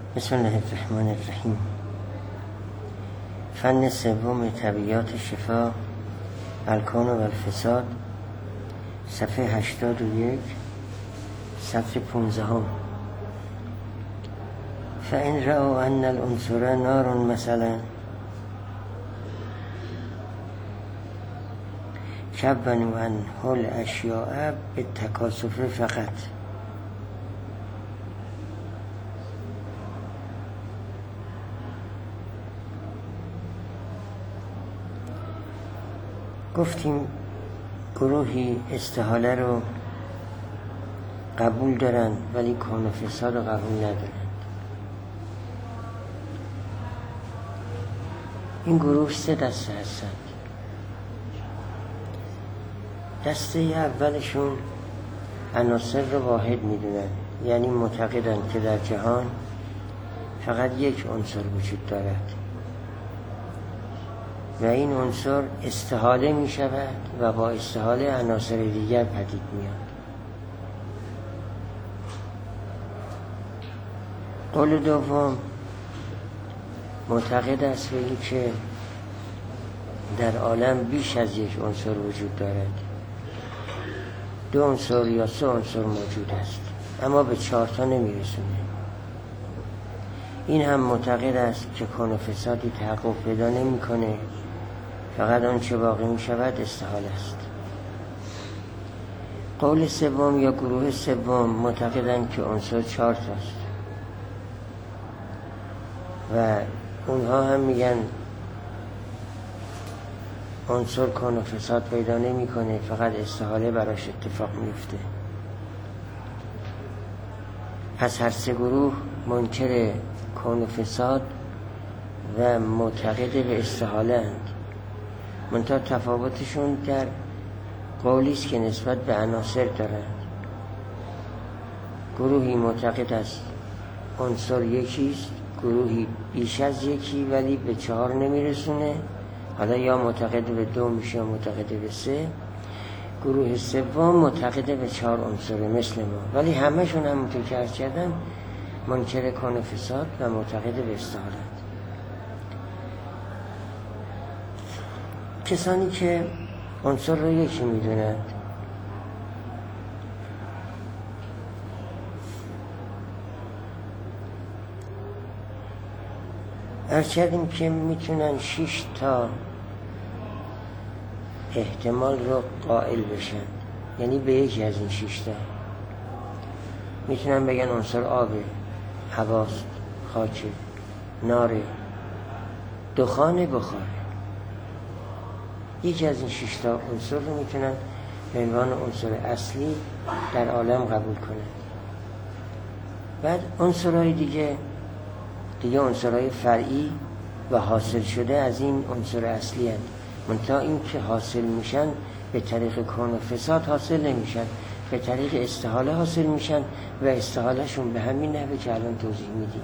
بسم الله الرحمن الرحیم. فن سوم طبیعیات شفا، الکون و الفساد، صفحه 81، سطر 15. فإن رأوا أن العنصر نار مثلا كبنوا عنه الأشياء بالتكاثف فقط. گفتیم گروهی استحاله رو قبول دارن ولی کون و فساد رو قبول ندارن. این گروه 3 دسته هستند. دسته اولشون عناصر رو واحد میدونن، یعنی معتقدن که در جهان فقط یک عنصر وجود دارد و این عنصر استحاله می شود و با استحاله عناصر دیگر پدید میاد. قول دوم معتقد است به که در عالم بیش از یک عنصر وجود دارد، 2 عنصر یا 3 عنصر موجود است، اما به 4 تا نمیرسونه. این هم معتقد است که کون و فسادی تحقق پیدا نمیکنه، فقط آنچه باقی می شود استحاله است. قول سوم یا گروه سوم معتقدند که عنصر 4 تاست و اونها هم میگن عنصر کون و فساد پیدا نمیکنه، فقط استحاله براش اتفاق میفته. پس هر 3 گروه منکر کون و فساد و معتقد به استحاله اند. منتها تفاوتشون در قولی است که نسبت به عناصر دارند. گروهی معتقد است عنصر یکیست، گروهی بیش از یکی ولی به 4 نمیرسونه، حالا یا معتقد به 2 میشه یا معتقد به 3. گروه سوم معتقد به 4 عنصره مثل ما، ولی همشون همونطور که عرض کردم منکر کون و فساد و معتقد به استحاله. کسانی که عنصر رو یکی میدونند عرض کردیم که میتونن 6 تا احتمال رو قائل بشن، یعنی به یکی از این 6 تا میتونن بگن عنصر آبه، هواست، خاکه، ناره، دخانه، بخاره. یکی از این 6 تا عنصر رو میتونن به عنوان عنصر اصلی در عالم قبول کنن. بعد عنصرهای دیگه عنصرهای فرعی و حاصل شده از این عنصر اصلی هست، منتها این که حاصل میشن به طریق کون و فساد حاصل نمیشن، به طریق استحاله حاصل میشن و استحاله شون به همین نحوه که الان توضیح میدیم.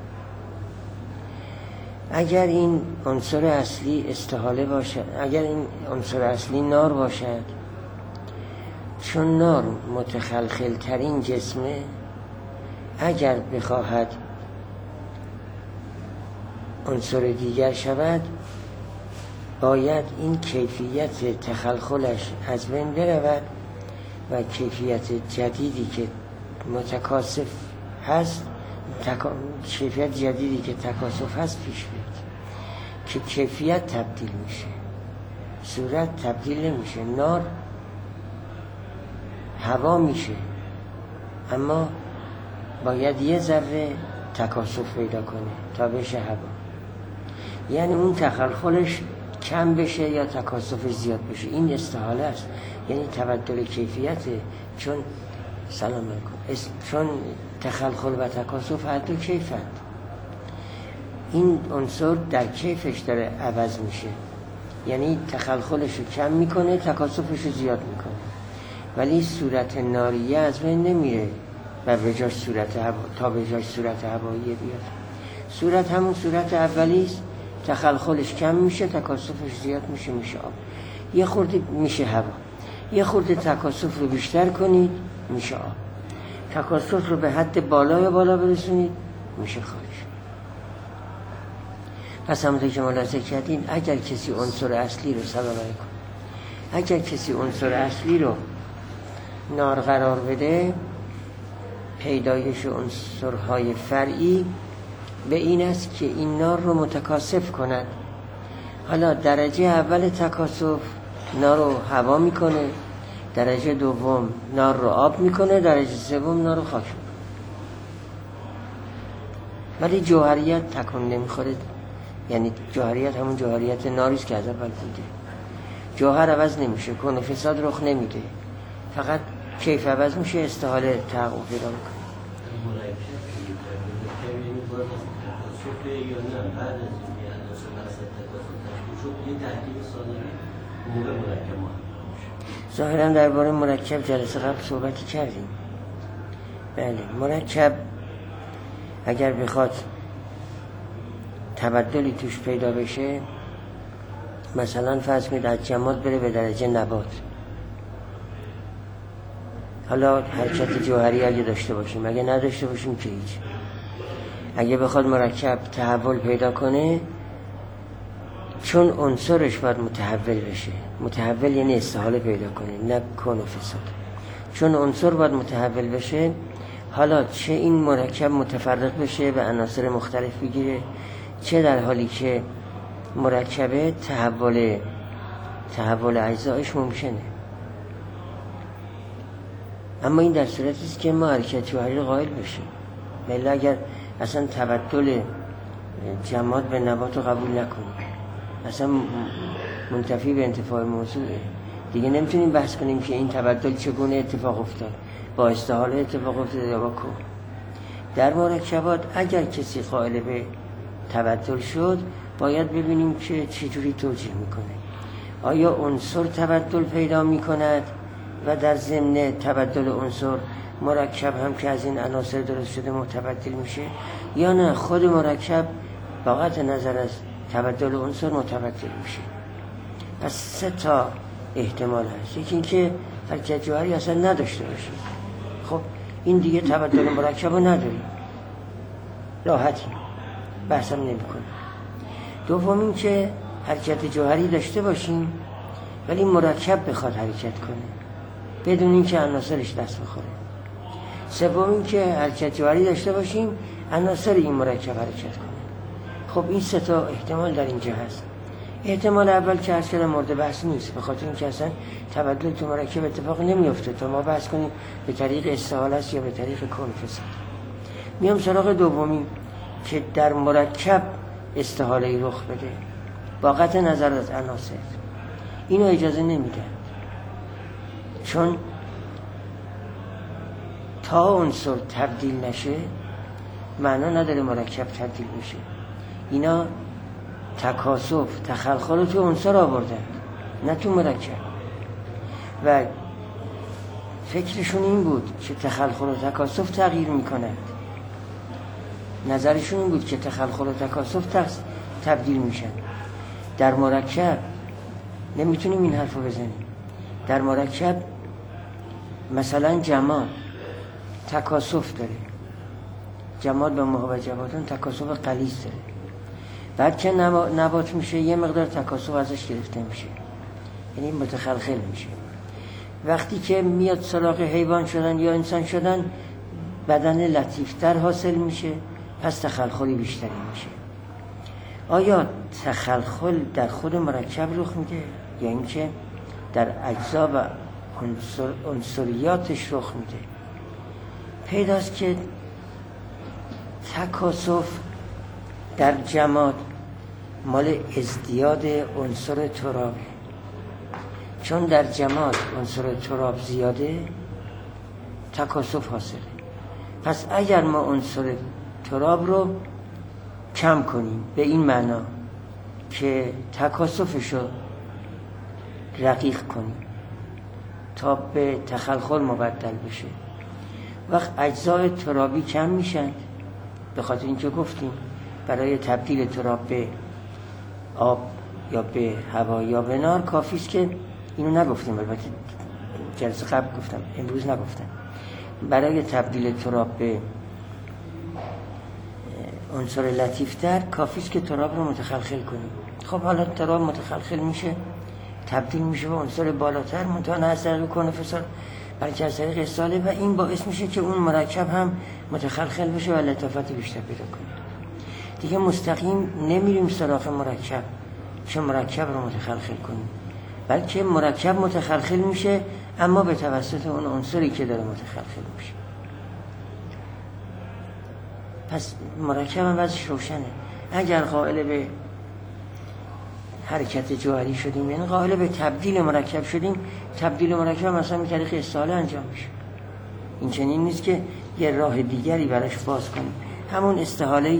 اگر این عنصر اصلی استحاله باشد، اگر این عنصر اصلی نار باشد، چون نار متخلخل ترین جسمه، اگر بخواهد عنصر دیگر شود باید این کیفیت تخلخلش از بین برود و کیفیت جدیدی که متکاثف هست، کیفیت جدیدی که تکاثف هست پیش بیاد که کیفیت تبدیل میشه، صورت تبدیل نمیشه. نار هوا میشه، اما باید یه ذره تکاثف پیدا کنه تا بشه هوا، یعنی اون تخلخلش کم بشه یا تکاثف زیاد بشه. این استحاله است، یعنی تبدل کیفیت، چون سلام علیکم، چون تخلخل و تکاثف هر دو کیفند. این عنصر در کیفش داره عوض میشه، یعنی تخلخلش رو کم میکنه، تکاثفش رو زیاد میکنه، ولی صورت ناریه از بین نمیره و به جاش صورت تا به جاش صورت هواییه بیاد. صورت همون صورت اولیست، تخلخلش کم میشه، تکاثفش زیاد میشه، میشه آب. یه خورده میشه هوا، یه خورده تکاثف رو بیشتر کنید میشه آب. تکاثف رو به حد بالا برسونید میشه خاک. پس همونطور که ملاحظه کردین اگر کسی عنصر اصلی رو اگر کسی عنصر اصلی رو نار قرار بده، پیدایش عنصرهای فرعی به این است که این نار رو متکاثف کند. حالا درجه اول تکاثف نار رو هوا میکنه، درجه دوم نار رو آب میکنه، درجه سوم نار رو خاک میکنه. ولی جوهریت تکون نمیخوره. یعنی جوهریت همون جوهریت ناریست که از اول بوده. جوهر عوض نمیشه، کون و فساد رخ نمیده، فقط کیف عوض میشه، استحاله تحقق پیدا میکنه. ظاهرا درباره مرکب جلسه قبل صحبتی کردیم. بله، مرکب اگر بخواد تبدلی توش پیدا بشه، مثلا فرض کنید از جماد بره به درجه نبات. حالا حرکت جوهری اگه داشته باشیم، اگه نداشته باشیم که هیچ. اگه بخواد مرکب تحول پیدا کنه، چون عنصرش باید متحول بشه. متحول یعنی استحاله پیدا کنه، نه کون و فساد. چون عنصر باید متحول بشه، حالا چه این مرکب متفرق بشه به عناصر مختلف بگیره، چه در حالی که مرکبه تحول اجزایش ممکنه. اما این در صورتی است که ما حرکت جوهری رو قائل بشیم. ولی اگر اصلا تبدل جماد به نبات رو قبول نکنیم، اصلا منتفی به انتفاع موضوعه، دیگه نمیتونیم بحث کنیم که این تبدل چگونه اتفاق افتاد، با استحاله اتفاق افتاد یا با کون. در مرکبات اگر کسی قائل به تبدل شد، باید ببینیم که چجوری توجیه میکنه. آیا عنصر تبدل پیدا میکند و در ضمن تبدل عنصر مرکب هم که از این عناصر درست شده متبدل میشه، یا نه خود مرکب با قطع نظر از تبدل عنصر متبدل میشه. پس 3 تا احتمال هست. یکی این که حرکت جوهری اصلا نداشته باشه، خب این دیگه تبدل مرکب رو نداریم، راحتیم، بحثم نمی کنیم. دوم این که حرکت جوهری داشته باشیم ولی مرکب بخواد حرکت کنه بدون این که عناصرش دست بخوره. سوم این که حرکت جوهری داشته باشیم عناصر این مرکب حرکت کنه. خب این 3 تا احتمال در اینجا هست. احتمال اول که اصلا مورد بحث نیست، به خاطر اینکه اصلا تبدل تو مرکب اتفاق نمیفته تا ما بحث کنیم به طریق استحاله است یا به طریق کون فساد. میام سراغ دومی که در مرکب استحاله رخ بده با قطع نظر از عناصر. اینو اجازه نمیدن، چون تا عنصر تبدیل نشه معنا نداره مرکب تبدیل بشه. اینا تکاثف تخلخل تو عنصر آوردن، نه تو مرکب. و فکرشون این بود که تخلخل و تکاثف تغییر میکنند. نظرشون این بود که تخلخل و تکاثف تبدیل میشن. در مرکب نمیتونیم این حرفو بزنیم. در مرکب مثلا جماد تکاثف داره، جماد به محوجباتون تکاثف غلیظ داره. بعد که نبات میشه یه مقدار تکاثف ازش گرفته میشه، یعنی متخلخل میشه. وقتی که میاد سراغ حیوان شدن یا انسان شدن، بدن لطیفتر حاصل میشه، پس تخلخلی بیشتری میشه. آیا تخلخل در خود مرکب رخ میده یا اینکه در اجزا و عنصریاتش رخ میده؟ پیداست که تکاثف در جماد مال ازدیاد عنصر ترابه. چون در جماد عنصر تراب زیاده تکاثف حاصله. پس اگر ما عنصر تراب رو کم کنیم به این معنا که تکاثفش رو رقیق کنیم تا به تخلخل مبدل بشه، وقت اجزای ترابی کم میشن. به خاطر اینکه گفتیم برای تبدیل تراب به آب یا به هوا یا به نار کافیست که اینو نگفتیم، البته جلسه قبل گفتم، امروز نگفتم. برای تبدیل تراب به عنصر لطیفتر کافیست که تراب رو متخلخل کنیم. خب حالا تراب متخلخل میشه، تبدیل میشه به عنصر بالاتر، منتها نه از طریق کون فساد بلکه از طریق استحاله، و این باعث میشه که اون مرکب هم متخلخل بشه و لطافت بیشتر پیدا کنه. دیگه مستقیم نمیریم سراغ مرکب که مرکب رو متخلخل کنیم، بلکه مرکب متخلخل میشه اما به توسط اون عنصری که داره متخلخل میشه. پس مرکب هم وضعش روشنه. اگر قائل به حرکت جوهری شدیم، یعنی قائل به تبدیل مرکب شدیم، تبدیل مرکب مثلا به طریق استحاله انجام میشه. این چنین نیست که یه راه دیگری براش باز کنیم. همون استحاله‌ای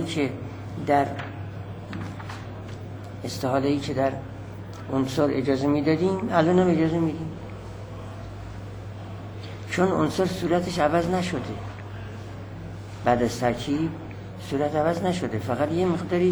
که در عنصر اجازه میدادیم الان هم اجازه میدیم، چون عنصر صورتش عوض نشده، بعد از ترکیب صورت عوض نشده، فقط یه مقداری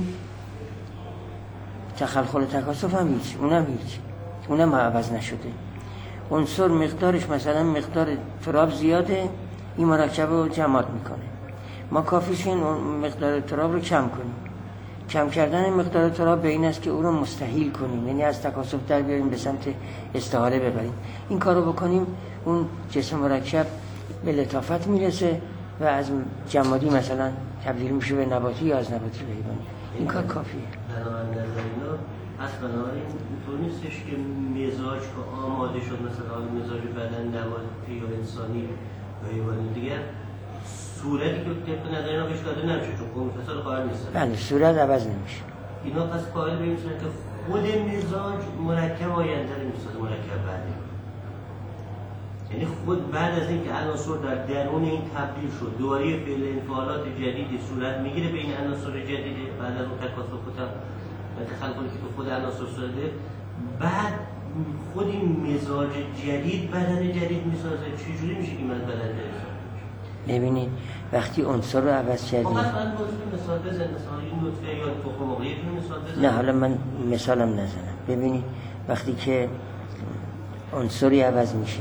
تخلخل و تکاثف هم هیچ، اونم عوض نشده. عنصر مقدارش مثلا مقدار تراب زیاده، این مرکب رو جماد میکنه. ما کافیش این مقدار تراب رو کم کنیم. کم کردن مقدار تراب به این است که او رو مستحیل کنیم، یعنی از تکاثف در بیاریم به سمت استحاله ببریم. این کار رو بکنیم اون جسم مرکب به لطافت میرسه و از جمادی مثلا تبدیل میشه به نباتی یا از نباتی به حیوانی. این کار کافیه. بنابراین نظرینا بنابراین اینطور نیستش که مزاج که آماده شد، مثلا مزاج بدن نباتی یا انسانی یا حیوانی دیگر صورتی که طبق نظرینا بهش داده نمیشه، چون قوم فصل قائل نیستن. بله، صورت عوض نمیشه. اینا پس قائل به این صورت که خود مزاج مرکب آینده رو میسازه، مرکب بعدی. یعنی خود بعد از اینکه عناصر در درون این تبدیل شد، دوباره فعل انفعالات جدیدی صورت میگیره به این عناصر جدید بعد از اون تکاثف و تخلخلی که خود عناصر صورت، بعد خود این مزاج جدید بدن جدید میسازه. چجوری میشه که من بدن جدید؟ ببینید وقتی عنصر رو عوض کردیم، مثلا مثال بزن، مثلا این نطفه یا تخم مرغ یه مثال بزن. نه حالا من مثالم نزنم. ببینید وقتی که عنصری عوض میشه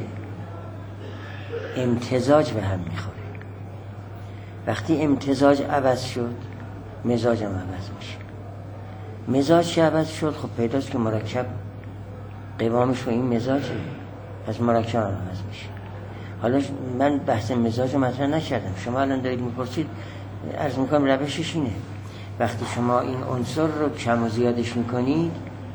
امتزاج به هم میخوره. وقتی امتزاج عوض شد مزاج هم عوض میشه. مزاج که عوض شد خب پیداست که مرکب قوامش و این مزاجه، پس مرکب هم عوض میشه. حالا من بحث مزاج رو مطرح نکردم، شما الان دارید میپرسید، عرض میکنم روشش اینه. وقتی شما این عنصر رو کم و زیادش میکنید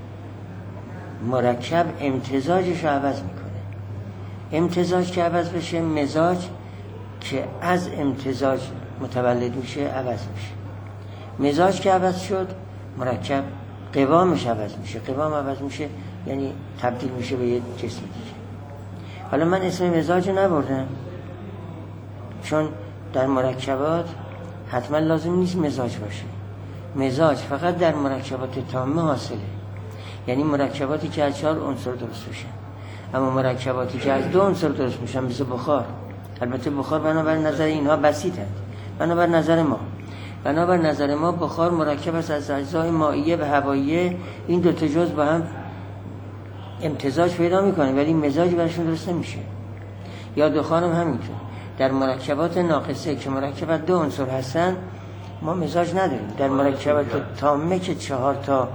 مرکب امتزاجش رو عوض میکنه. امتزاج که عوض بشه مزاج که از امتزاج متولد میشه عوض میشه. مزاج که عوض شد مرکب قوامش عوض میشه. قوام عوض میشه یعنی تبدیل میشه به یه جسم دیگه. حالا من اسم مزاج رو نبردم چون در مرکبات حتما لازم نیست مزاج باشه. مزاج فقط در مرکبات تامه حاصله، یعنی مرکباتی که از 4 عنصر درست میشن. اما مرکباتی که از 2 عنصر درست میشن مثل بخار، البته بخار بنابر نظر اینها بسیطند، بنابر نظر ما بخار مرکب است از اجزای مائیه و هواییه. این دو تا جزء با هم امتزاج پیدا میکنه ولی مزاج برشون درست نمیشه. یا دخان هم همینطور. در مرکبات ناقصه که مرکب 2 عنصر هستن ما مزاج نداریم. در مرکبات تامه که 4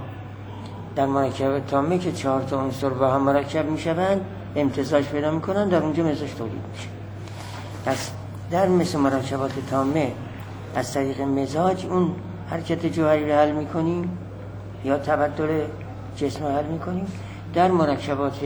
تا عنصر با هم مرکب میشوند امتزاج پیدا میکنن، در اونجا مزاج تولید میشه. پس در مثل مرکبات تامه از طریق مزاج اون حرکت جوهری رو حل میکنیم یا تبدل جسم رو حل میکنیم. در مرکبات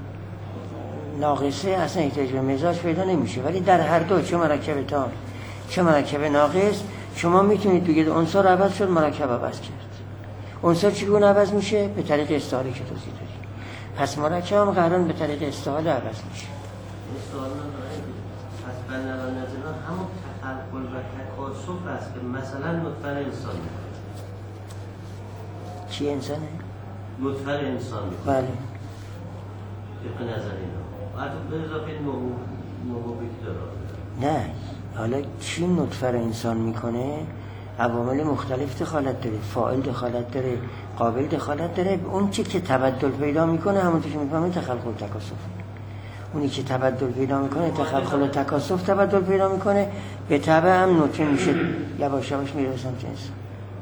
ناقصه اصلا احتیاج به مزاج پیدا نمیشه، ولی در هر دو چه مرکب تام چه مرکب ناقص شما میتونید بگید عنصر عوض شد مرکب عوض کرد. عنصر چگونه عوض میشه؟ به طریق استحاله که توضیح دادیم. پس مرکب هم قرار به طریق استحاله عوض میشه. استحاله پس بنابراین نظرنا همون تخلخل و تکاثف است که مثلا نطفه انسان میکنه. چی انسانه؟ نطفه انسان میکنه. بله. طبق نظر اینا. حتی به اضافه نوبیت داره. نه، حالا چی نطفه رو انسان میکنه؟ عوامل مختلف دخالت داره، فاعل دخالت داره، قابل دخالت داره. اون چی که تبدل پیدا میکنه همونطور که میفهمید تخلخل و تکاثف. اونی که تبدل پیدا میکنه تخلخل و تکاثف تبدل پیدا میکنه، به تبع هم نطفه میشه یواش یواش میره سمت انسان.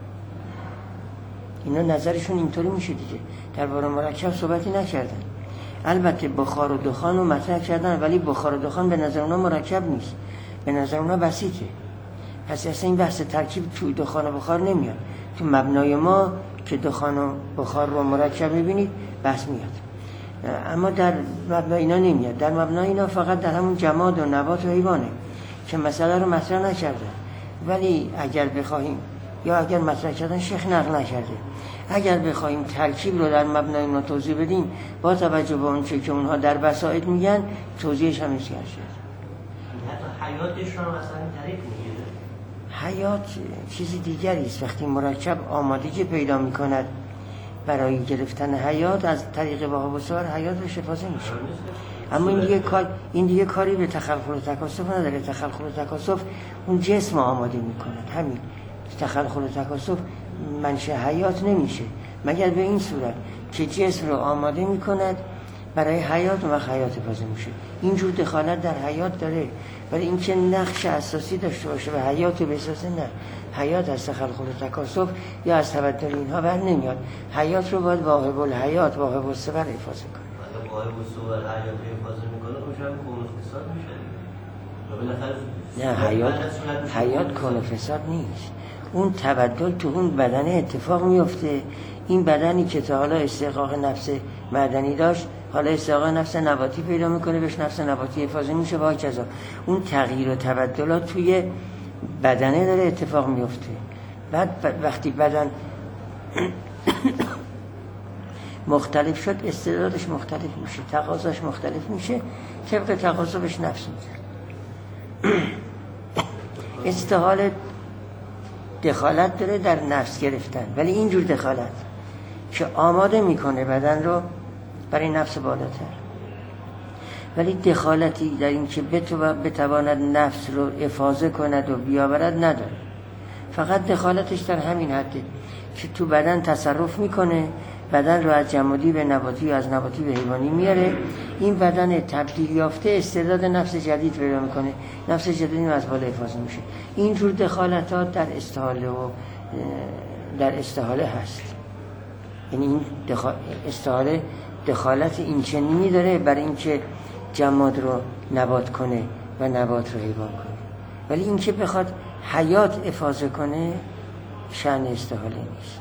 اینا نظرشون اینطوری میشه دیگه. درباره مرکب صحبتی نکردن. البته بخار و دخان رو مطرح کردن، ولی بخار و دخان به نظر اونا مرکب نیست، به نظر اونا بسیطه. پس اصلا این بحث ترکیب توی دخان و بخار نمیاد. تو مبنای ما که دخان و بخار رو مرکب میبینید بحث میاد، اما در مبنای اینا نمیاد. در مبنای اینا فقط در همون جماد و نبات و حیوانه که مسئله رو مطرح نکرده. ولی اگر بخواهیم، یا اگر مطرح کردن شیخ نقل نکرده، اگر بخواهیم ترکیب رو در مبنای اونا توضیح بدیم با توجه به اون چه که اونها در بساط میگن، توضیحش هم نمیشه. حتی حیاتش رو اصلا تعریف میگیره. حیات چیزی دیگری است. وقتی مرکب آمادگی پیدا میکند برای گرفتن حیات، از طریق وهاب و سوار حیات بهش افاضه میشه. اما این دیگه کاری به تخلخل و تکاثف نداره. تخلخل و تکاثف اون جسم آماده میکند. همین تخلخل و تکاثف منشأ حیات نمیشه مگر به این صورت که جسم رو آماده میکند برای حیات، و حیات افاضه میشه. اینجور دخالت در حیات داره، ولی اینکه نقش اساسی داشته باشه و حیات رو بسازه، نه. حیات از تخلخل و تکاثف یا از تبدل اینها بر نمیاد. حیات رو باید واهب الحیات، واهب الصور افاضه کنه. اگه واهب الصور حیات افاضه میکنه اونجا هم کون فساد میشه. نه، حیات کون فساد نیست. اون تبدل تو اون بدن اتفاق میفته. این بدنی که تا حالا استحقاق نفس معدنی داشت، حالا استحقاق نفس نباتی پیدا میکنه، بهش نفس نباتی افاضه میشه و هکذا. اون تغییر و تبدلات توی بدنه داره اتفاق میفته. بعد وقتی بدن مختلف شد، استعدادش مختلف میشه، تقاضاش مختلف میشه، طبق تقاضا بهش نفس میده. استحاله دخالت داره در نفس گرفتن، ولی اینجور دخالت که آماده میکنه بدن رو برای نفس بالاتر، ولی دخالتی در این که بتواند نفس رو افاضه کند و بیاورد نداره. فقط دخالتش در همین حده که تو بدن تصرف میکنه، بدن رو از جمادی به نباتی و از نباتی به حیوانی میاره. این بدن تبدیل یافته استعداد نفس جدید پیدا میکنه، نفس جدیدی از بالا افاضه میشه. اینجور دخالتات در استحاله هست. یعنی این استحاله دخالت این چنینی داره برای اینکه جماد رو نبات کنه و نبات رو حیوان کنه، ولی اینکه بخواد حیات افاضه کنه شأن استحاله نیست.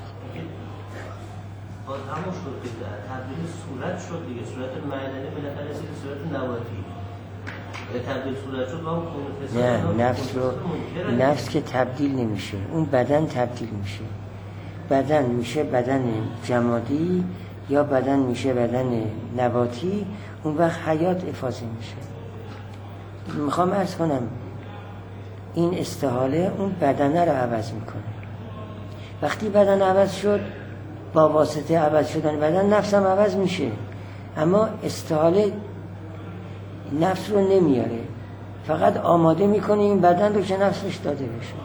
همون شد که تبدیل صورت شد دیگه، صورت معدنی بالاخره رسید به صورت نباتی. تبدیل صورت شد با اون کون فساد. نفس که تبدیل نمیشه، اون بدن تبدیل میشه. بدن میشه بدن جمادی یا بدن میشه بدن نباتی، اون وقت حیات افاضه میشه. میخوام عرض کنم این استحاله اون بدنه رو عوض میکنه. وقتی بدن عوض شد، با واسطه عوض شدن بدن نفس هم عوض میشه، اما استحاله نفس رو نمیاره، فقط آماده میکنه این بدن رو که نفسش داده بشه.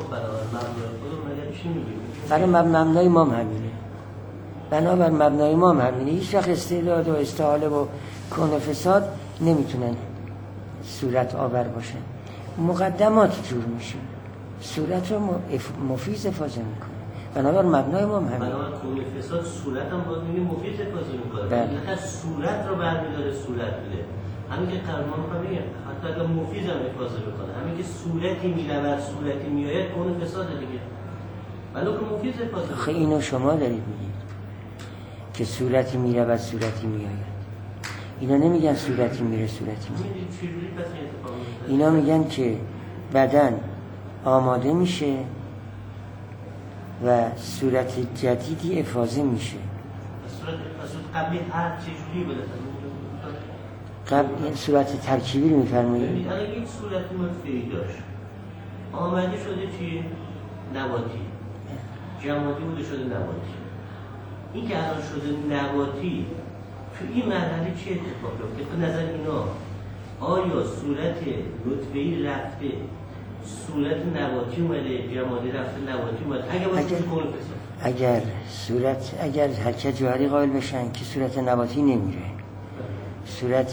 برای مبنای ما همینه. بنابر مبنای ما همینه. هیچ وقت استعداد و استحاله و کون و فساد نمیتونن صورت آور باشن. مقدمات جور میشه، صورت رو مفیز افاضه میکنه. بنابر مبنای ما همینه. بنابر کون فساد صورت هم باید میگه مفیز افاضه میکنه. بله. صورت رو برمیداره صورت میده. همین که قرمان رو میگه حتی اگر مفیز هم افاضه بکنه، همین که صورتی میلود صورتی میآید کون فساد دیگه. ولی که مفیز افاضه. خیلی اینو شما دارید میگید که صورتی میرود صورتی میآید. اینا نمیگن صورتی میره صورتی میآید. اینا میگن که بدن آماده میشه و صورت جدیدی افاضه میشه. صورت قبلی هر چجوری بده؟ قبل صورت ترکیبی رو میفرمایید. اگه این صورت منفی داشت آمده شده چی؟ نباتی. جمادی بوده شده نباتی. این که الان شده نباتی، تو این مرحله چه اتفاقی افتاده؟ به نظر اینا آیا صورت رتبه‌ای رفته، صورت نباتی اومده، جمادی رفته نباتی اومده؟ اگر حرکت جوهری قائل بشن که صورت نباتی نمیره، صورت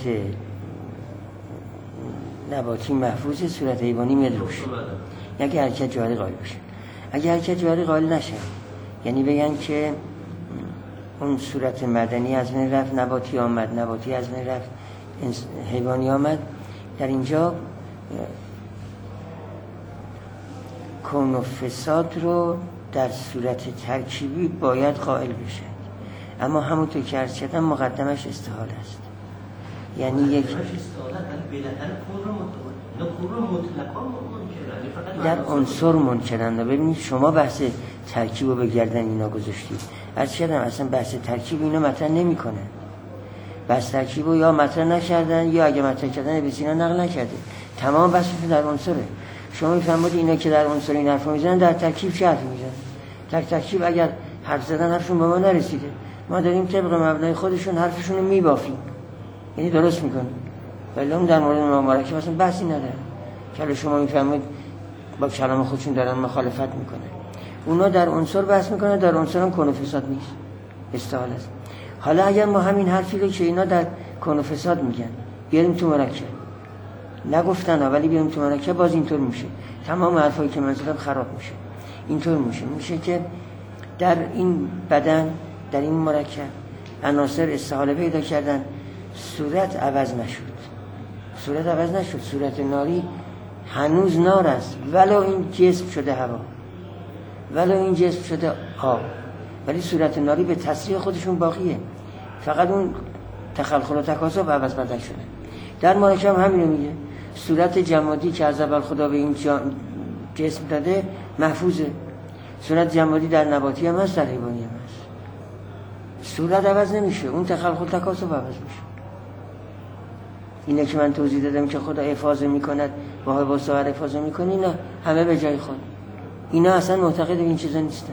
نباتی محفوظه، صورت حیوانی میاد روش. اگه حرکت جوهری قائل بشن. اگه حرکت جوهری قائل نشن، یعنی بگن که اون صورت مدنی از بین رفت، نباتی آمد، نباتی از بین رفت، حیوانی آمد. در اینجا کون و فساد رو در صورت ترکیبی باید قائل بشد، اما همونطور که عرض کردم مقدمش استحاله است. یعنی یک در عنصر منکرند. ببینید شما بحث ترکیب رو به گردن اینا گذاشتید. عرض کردم اصلا بحث ترکیب اینا مطرح نمی کنن. بحث ترکیب رو یا مطرح نکردن یا اگه مطرح کردن ابن سینا نقل نکرده. تمام بحثشون در عنصره. شما میفهمید اینا که در عنصر این حرفو میزنن در ترکیب چه حرفی میزنن؟ در ترکیب اگر حرف زدن حرفشون به ما نرسیده، ما داریم طبق مبنای خودشون حرفشون رو میبافیم، یعنی درست میکنیم. ولی اون در مورد مرکب اصلا بحثی نداره که شما میفهمید با کلام خودشون دارن مخالفت میکنن. اونا در عنصر بحث میکنن، در عنصر هم کون و فساد نیست، استحاله است. حالا اگر ما همین حرفی رو که اینا در کون و فساد میگن بیاریم تو مرکب، نگفتن ولی بیاریم تو مرکب، باز اینطور میشه. تمام حرفایی که من زدم خراب میشه. اینطور میشه که در این بدن، در این مرکب عناصر استحاله پیدا کردن، صورت عوض نشد. صورت ناری هنوز نار است، ولو این جسم شده هوا، ولو این جسم شده آب، ولی صورت ناری به تصریح خودشون باقیه. فقط اون تخلخل و تکاثر عوض بدل شده. در مرکب همینو میگه، صورت جمادی که از اول خدا به این جسم داده محفوظه. صورت جمادی در نباتی هم هست، در حیوانی هم هست. صورت عوض نمیشه، اون تخلخل تکاثر عوض میشه. اینه که من توضیح دادم که خدا حفاظه میکند، با سایر حفاظه میکنه، اینا همه به جای خود. اینا اصلا معتقد این چیزا نیستن.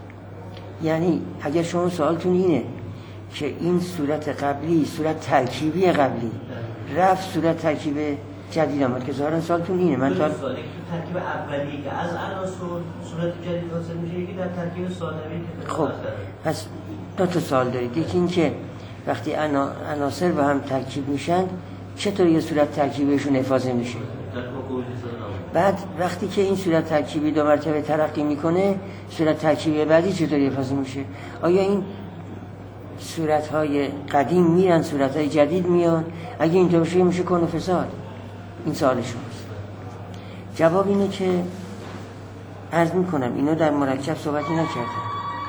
یعنی اگر شما سوالتون اینه که این صورت قبلی، صورت ترکیبی قبلی رفت صورت ترکیب جدید آمد، که ظاهرا سوالتون اینه. من ترکیب اولی که از عناصر صورت جدید حاصل میشه، یکی در ترکیب ثانوی که خب پس دو تا سوال دارید. یکی این که وقتی عناصر با هم ترکیب میشن چطور یه صورت ترکیبشون حفاظه میشه؟ بعد وقتی که این صورت ترکیبی دو مرتبه ترقی میکنه، صورت ترکیبی بعدی چطور حفاظه میشه؟ آیا این صورت‌های قدیم میرن، صورت‌های جدید میان؟ اگه اینطور بشه میشه کون و فساد. این سوال شماست. جواب اینه که عرض میکنم اینو در مرکب صحبتی نکردم.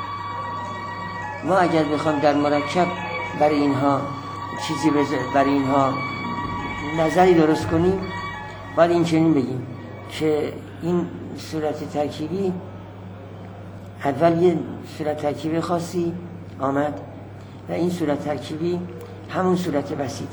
ما اگر بخوام در مرکب برای اینها چیزی برای اینها نظری درست کنیم، باید این چنین بگیم که این صورت ترکیبی اول یه صورت ترکیبی خاصی آمد و این صورت ترکیبی همون صورت بسیطه.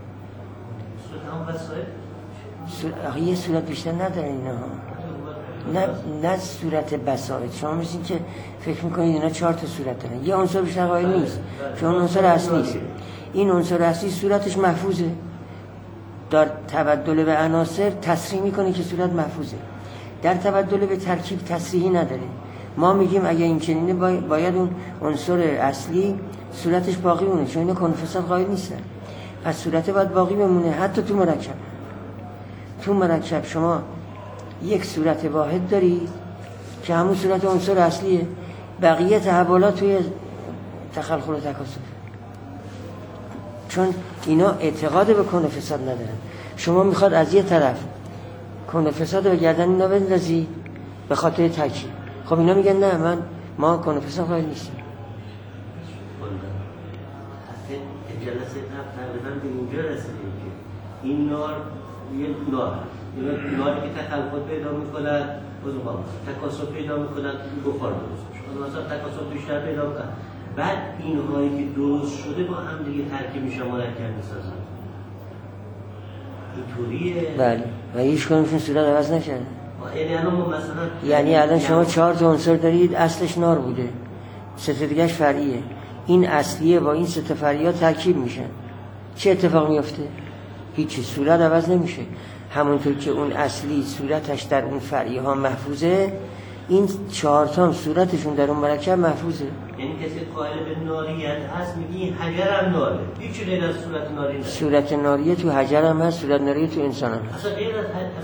یه صورت بیشتر نداره اینا. نه صورت بساط. شما می‌بینید که فکر می‌کنید اینا 4 تا صورت دارن. یه عنصر بیشتر قائل نیست، چون عنصر اصلی است. این عنصر اصلی صورتش محفوظه، در تبدل به عناصر تصریح میکنه که صورت محفوظه. در تبدل به ترکیب تصریحی نداره. ما میگیم اگه این چنینه باید اون عنصر اصلی صورتش باقی مونه، چون اینا کون و فساد قائل نیستن. پس صورت باید باقی بمونه. حتی تو مرکب، تو مرکب شما یک صورت واحد داری که همون صورت عنصر اصلیه، بقیه تحولات توی تخلخل و تکاثر، چون اینا اعتقاد به کون و فساد ندارن. شما میخواد از یه طرف کون و فساد رو به گردن اینا بندازی به خاطر ترکیب. خب اینا میگن نه، ما کون و فساد قائل نیستیم. جلسه تقریبا به اینجا رسیدیم که این نار یه ناری که تخلخل پیدا میکند، تکاثر پیدا میکند، بخار درست میشه. مثلا تکاثر بیشتر پیدا میکند، بعد این هایی که درست شده با هم دیگه ترکیب میشن، مرکب میسازن. اینطوریه. بله. و هیچ کدومشون صورت عوض نشده. یعنی الان شما 4 تا عنصر دارید، اصلش نار بوده، 3 تا دیگه‌اش فرعیه. این اصلیه با این 3 تا فرعی ترکیب میشن. چه اتفاق میفته؟ هیچی، صورت عوض نمیشه. همونطور که اون اصلی صورتش در اون فرعی ها محفوظه، این 4 تا صورتشون در اون مرکب محفوظه. یعنی کسی قائل به ناریت هست میگه این حجر هم ناره، هیچ غیر از صورت ناری نداره. صورت ناریه تو حجر هم هست، صورت ناریه تو انسان هم هست. اصلا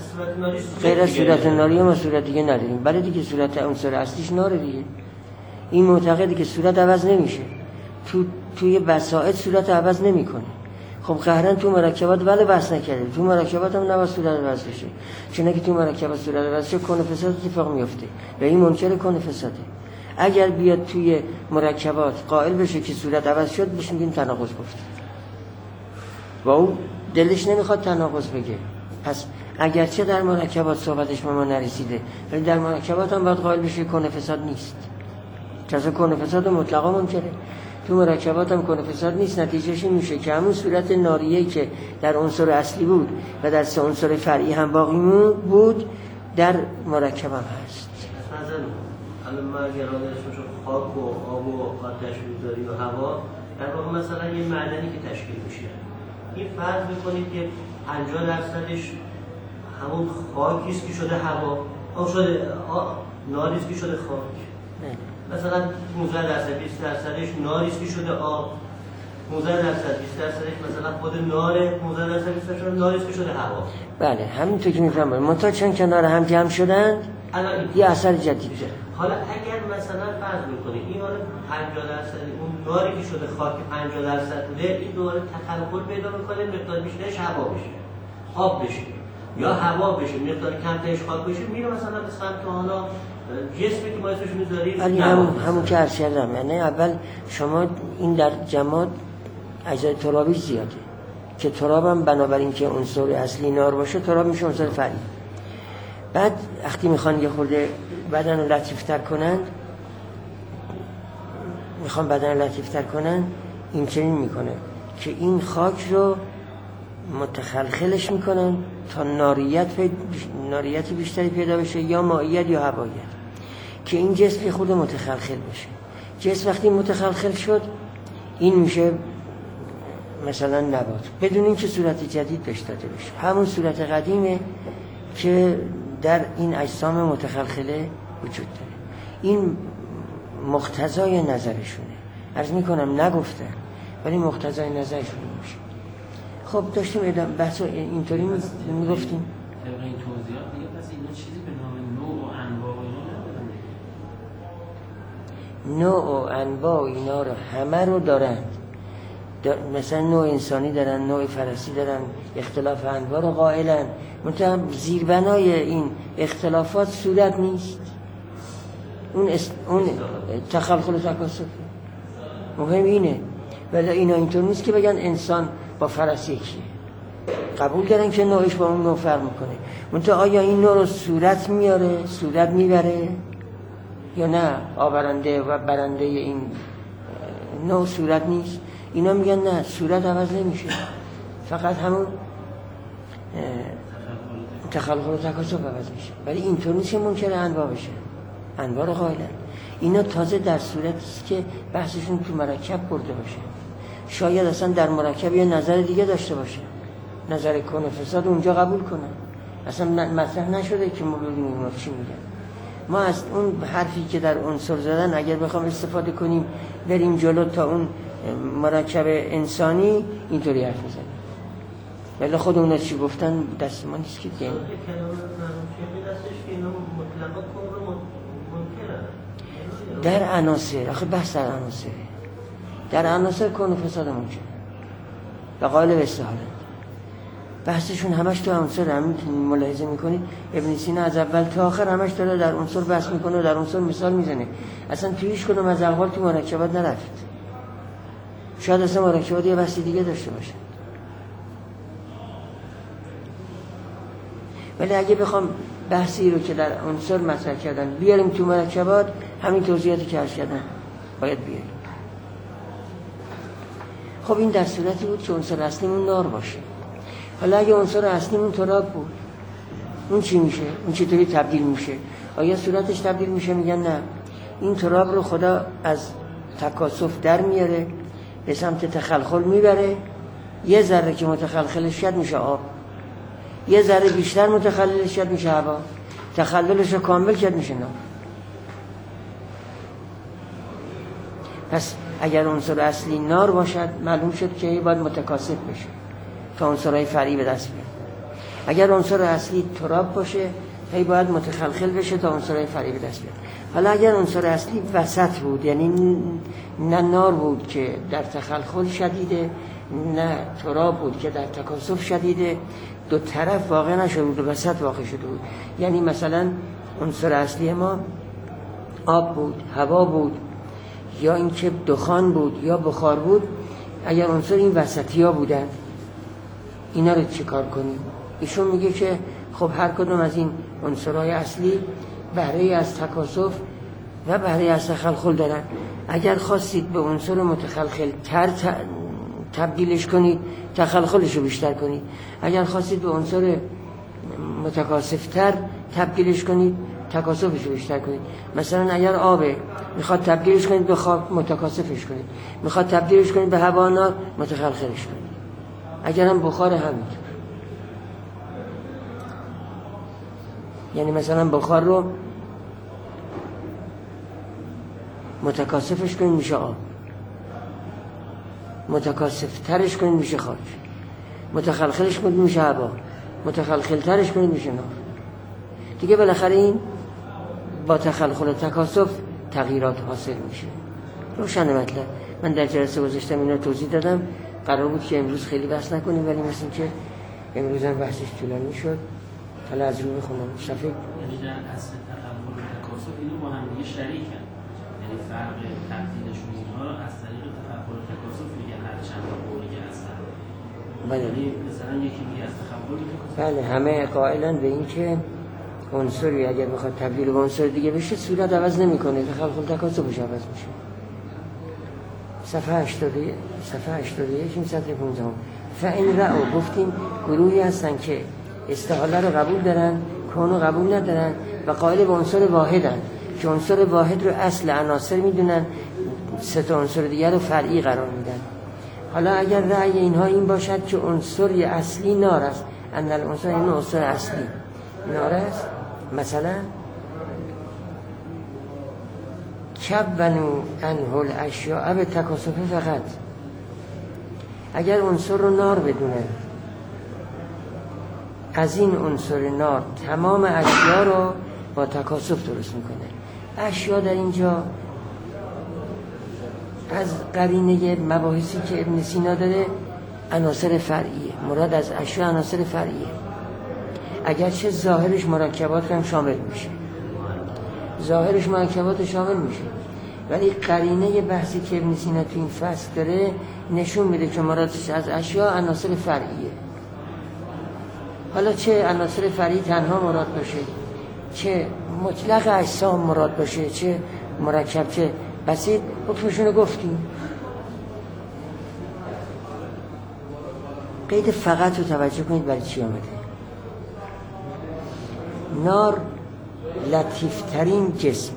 غیر از صورت ناری ما صورت دیگه نداریم. بله دیگه، صورت عنصر اصلیش ناره دیگه. این معتقده که صورت عوض نمیشه، توی بساط صورت عوض نمیکنه. خب قهرن تو مرکبات ولی بحث نکرده، تو مرکبات هم نباید صورت عوض بشه، چون که تو مرکبات صورت عوض شه کون فساد اتفاق میفته و این منکر کون فساده. اگر بیاد توی مرکبات قائل بشه که صورت عوض شد، بهش میگیم تناقض گفت و او دلش نمیخواد تناقض بگه. پس اگرچه در مرکبات صحبتش به ما نرسیده، ولی در مرکبات هم باید قائل بشه کون فساد نیست. چرا کون فساد مطلقا منکره، تو مرکبات هم کون فساد نیست. نتیجهش این میشه که همون صورت ناریه‌ای که در عنصر اصلی بود و در سه عنصر فرعی هم باقی بود در مرکب هم هست. الان ما اگر آدرسش خاک و آب و آتش می‌ذاریم و هوا، در واقع مثلا یه معدنی که تشکیل میشه، این فرض می‌کنید که 50% همون خاکیست که شده هوا، ناریست که شده خاک. مثلا 15% 20%ش ناریست که شده آب، 15% 20%ش مثلا خود ناره، 15% 20%ش ناریست که شده هوا. بله همینطور که میفهمم. منتها چون کنار هم جمع شدن یه اثر جدید داره. حالا اگر مثلا فرض می‌کنید این حالا 50% اون ناری که شده خاک 50% بوده، این دوباره تخلخل پیدا می‌کنه، مقدار بیشترش هوا بشه، آب بشه یا هوا بشه، مقدار کمترش خاک بشه، میره مثلا به سمت حالا جسمی که ما اسمش می‌ذاریم. ولی همون که عرض کردم، یعنی اول شما این در جماد اجزای ترابی زیاده که تراب هم بنابراین که عنصر اصلی نار باشه، تراب میشه عنصر فرعی. بعد وقتی میخوان یه خورده بدن رو لطیفتر کنن، این چنین میکنه که این خاک رو متخلخلش میکنن تا ناریت بیشتری پیدا بشه، یا مائیت یا هوایت، که این جسم خود متخلخل بشه. جسم وقتی متخلخل شد، این میشه مثلا نبات، بدون اینکه صورت جدید بهش داده بشه. همون صورت قدیمه که در این اجسام متخلخله وجود داره. این مقتضای نظرشونه. عرض میکنم نگفتن ولی مقتضای نظرشون میشه. خب داشتیم بحث اینطوری میگفتیم. طبق این توضیحات دیگه پس اینا چیزی به نام نوع و انواع اینا ندارن. نوع و انواع اینا رو همه رو دارن. مثلا نوع انسانی دارن، نوع فرسی دارن، اختلاف انواع رو قائلن. منتها زیربنای این اختلافات صورت نیست، اون تخلخل و تکاثر. مهم اینه. ولی اینا اینطور نیست که بگن انسان با فرس یکیه. قبول دارن که نوعش با اون نوع فرق میکنه. منتها آیا این نوع رو صورت میاره، صورت میبره یا نه؟ آورنده و برنده این نوع صورت نیست. اینا میگن نه، صورت عوض نمیشه، فقط همون تخلخل و تکاثر عوض میشه. ولی اینطور نیست که منکر انواع بشه، انواع رو قائلن. اینا تازه در صورتی که بحثشون تو مرکب برده باشه. شاید اصلا در مرکب یه نظر دیگه داشته باشه، نظر کون فساد اونجا قبول کنن. اصلا مطرح نشده که ما ببینیم ما چی میگن. ما از اون حرفی که در عنصر زدن اگر بخوام استفاده کنیم بریم جلو تا اون مرکب انسانی، اینطوری حرف میزنیم. ولی خود اونا چی گفتن دست ما نیست که دیم. در عناصر، آخه بحث در عناصره. در عناصر کون و فساد منکر و قائل به استحالت. بحثشون همش تو عنصر. همین ملاحظه میکنید ابن سینا از اول تا آخر همش داره در عنصر بحث میکنه و در عنصر مثال میزنه. اصلا تویش کنم از اول تو مرکبات نرفت. شاید اصلا مرکبات یه بحث دیگه داشته باشه. ولی اگه بخوام بحثی رو که در عنصر مطرح کردن بیاریم تو مرکبات، همین توضیحاتی که عرض کردن باید بیاریم. خب این در صورتی بود که عنصر اصلیمون نار باشه. حالا اگه عنصر اصلیمون تراب بود، اون چی میشه؟ اون چطوری تبدیل میشه؟ آیا صورتش تبدیل میشه؟ میگن نه، این تراب رو خدا از تکاثف در میاره، به سمت تخلخل میبره. یه ذره که متخلخلش شد میشه آب، یه ذره بیشتر متخللش شد میشه هوا، تخللش رو کامل شد میشه نار. پس اگر عنصر اصلی نار باشد، معلوم شد که باید متکاثف بشه تا عنصرهای فرعی به دست بیاد. اگر عنصر اصلی تراب باشه، هی باید متخلخل بشه تا عنصرهای فرعی به دست بیاد. حالا اگر عنصر اصلی وسط بود، یعنی نه نار بود که در تخلخل شدیده، نه تراب بود که در تکاثف شدیده، دو طرف واقع نشده بود، وسط واقع شده بود. یعنی مثلا عنصر اصلی ما آب بود، هوا بود، یا اینکه دخان بود یا بخار بود. اگر عنصر این وسطی ها بودن، اینا رو چه کار کنیم؟ ایشون میگه که خب هر کدوم از این عنصرهای اصلی بهره از تکاثف و بهره از تخلخل دارن. اگر خواستید به عنصر متخلخل تر تبدیلش کنید، تخلخلش رو بیشتر کنید. اگر خواستید به عنصر متکاثف تر تبدیلش کنید، تکاثفش رو بیشتر کنید. مثلا اگر آبه میخواد تبدیلش کنید به خاک، متکاثفش کنید. میخواد تبدیلش کنید به هوا، نار، متخلخلش کنید. اگر هم بخار همینطور. یعنی مثلا بخار رو متکاثفش کنید میشه آب، متکاثف ترش کنید میشه خاک، متخلخلش کنید میشه هوا، متخلخل ترش کنید میشه نار. دیگه بالاخره این با تخلخل و تکاثف تغییرات حاصل میشه. روشن مطلب. من در جلسه گذاشتم این رو توضیح دادم. قرار بود که امروز خیلی بحث نکنیم، ولی مثل که امروز هم بحثش طولانی شد. حالا از روی بخونم صفحه. یعنی در اصل تخلخل و تکاثف اینو با هم دیگه شریکن، یعنی فرق تبدیلشون اینها از طریق تخلخل و تکاثف میگن هر چند تا قولی که هستن. یعنی مثلا یکی میگه از تخلخل و تکاثف. بله، همه قائلن به این که عنصری اگر بخواد تبدیل به عنصر دیگه بشه صورت عوض نمیکنه، تخلخل تکاثفش عوض میشه. صفحه 81 این سطر 15. فإن رأوا، گفتیم گروهی هستن که استحاله رو قبول دارن، کونو قبول ندارن و قائل به عنصر واحدن که عنصر واحد رو اصل عناصر میدونن، سه تا عنصر دیگر رو فرعی قرار میدن. حالا اگر رأی اینها این باشد که عنصر اصلی نار است، ان العنصر این عنصر اصلی نار است، مثلا کبنو انه الاشیاء به تکاثف فقط، اگر عنصر رو نار بدونن، از این عنصر نار تمام اشیا رو با تکاثف درست میکنه. اشیا در اینجا از قرینه مباحثی که ابن سینا داره عناصر فرعیه. مراد از اشیا عناصر فرعیه، اگرچه ظاهرش مرکبات هم شامل میشه، ظاهرش مرکبات شامل میشه، ولی قرینه بحثی که ابن سینا تو این فصل داره نشون میده که مرادش از اشیا عناصر فرعیه. حالا چه عناصر فرعی تنها مراد باشه، چه مطلق اجسام مراد باشه، چه مرکب، چه بسیط، حکمشون رو گفتیم. قید فقط رو توجه کنید برای چی آمده. نار لطیفترین جسمه،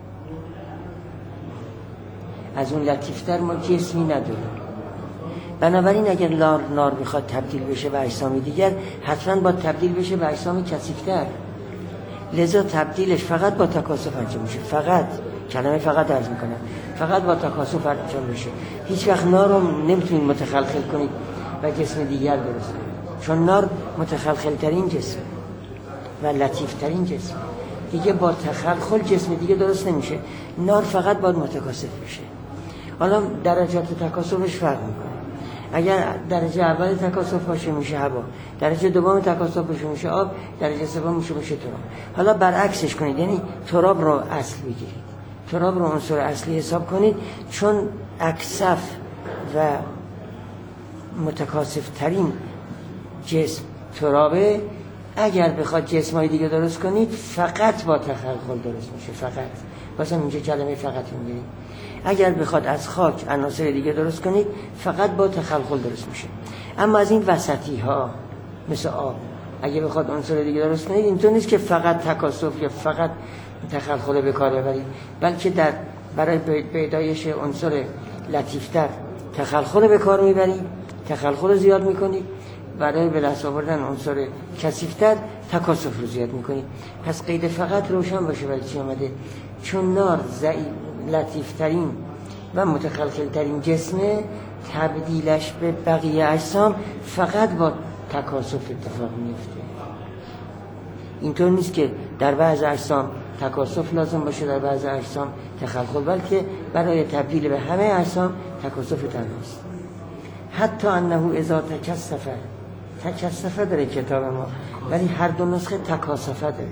از اون لطیفتر ما جسمی نداریم. بنابراین اگر نار میخواد تبدیل بشه به اجسامی دیگر، حتما با تبدیل بشه به اجسام کثیفتر. لذا تبدیلش فقط با تکاثف انجام میشه. فقط، کلمه فقط عرض میکنم، فقط با تکاثف انجام میشه. هیچ وقت نار رو نمیتونید متخلخل کنید و جسم دیگر درست کنید، چون نار متخلخل ترین جسم و لطیف ترین جسم. دیگه با تخلخل جسم دیگه درست نمیشه. نار فقط باید متکاثف بشه. حالا درجات تکاثفش فرق میکنه. اگر درجه اول تکاثف باشه میشه هوا، درجه دوم تکاثف باشه میشه آب، درجه سوم میشه تراب. حالا برعکسش کنید، یعنی تراب رو اصل بگیرید، تراب رو عنصر اصلی حساب کنید، چون اکثف و متکاثف ترین جسم ترابه. اگر بخواد جسمای دیگه درست کنید فقط با تخلخل درست میشه. فقط واسه اینجا کلمه فقط میگیرید. اگر بخواد از خاک عناصر دیگه درست کنید فقط با تخلخل درست میشه. اما از این وسطی ها مثل آب اگه بخواد عنصر دیگه درست کنید، اینطور نیست که فقط تکاثف یا فقط تخلخل به کار ببرید، بلکه برای پیدایش عنصر لطیفتر تخلخل به کار میبرید، تخلخل رو زیاد میکنید، برای به دست آوردن عنصر کثیفتر تکاثف رو زیاد میکنید. پس قید فقط روشن باشه برای چی آمده، چون نار لطیفترین و متخلخلترین جسمه، تبدیلش به بقیه اجسام فقط با تکاثف اتفاق میفته. اینطور نیست که در بعض اجسام تکاسف لازم باشه، در بعض اجسام تخلخل، بلکه برای تبدیل به همه اجسام تکاسف تنهاست. حتی انه اذا تکسفه داره کتاب ما، ولی هر دو نسخه تکاسفه داره،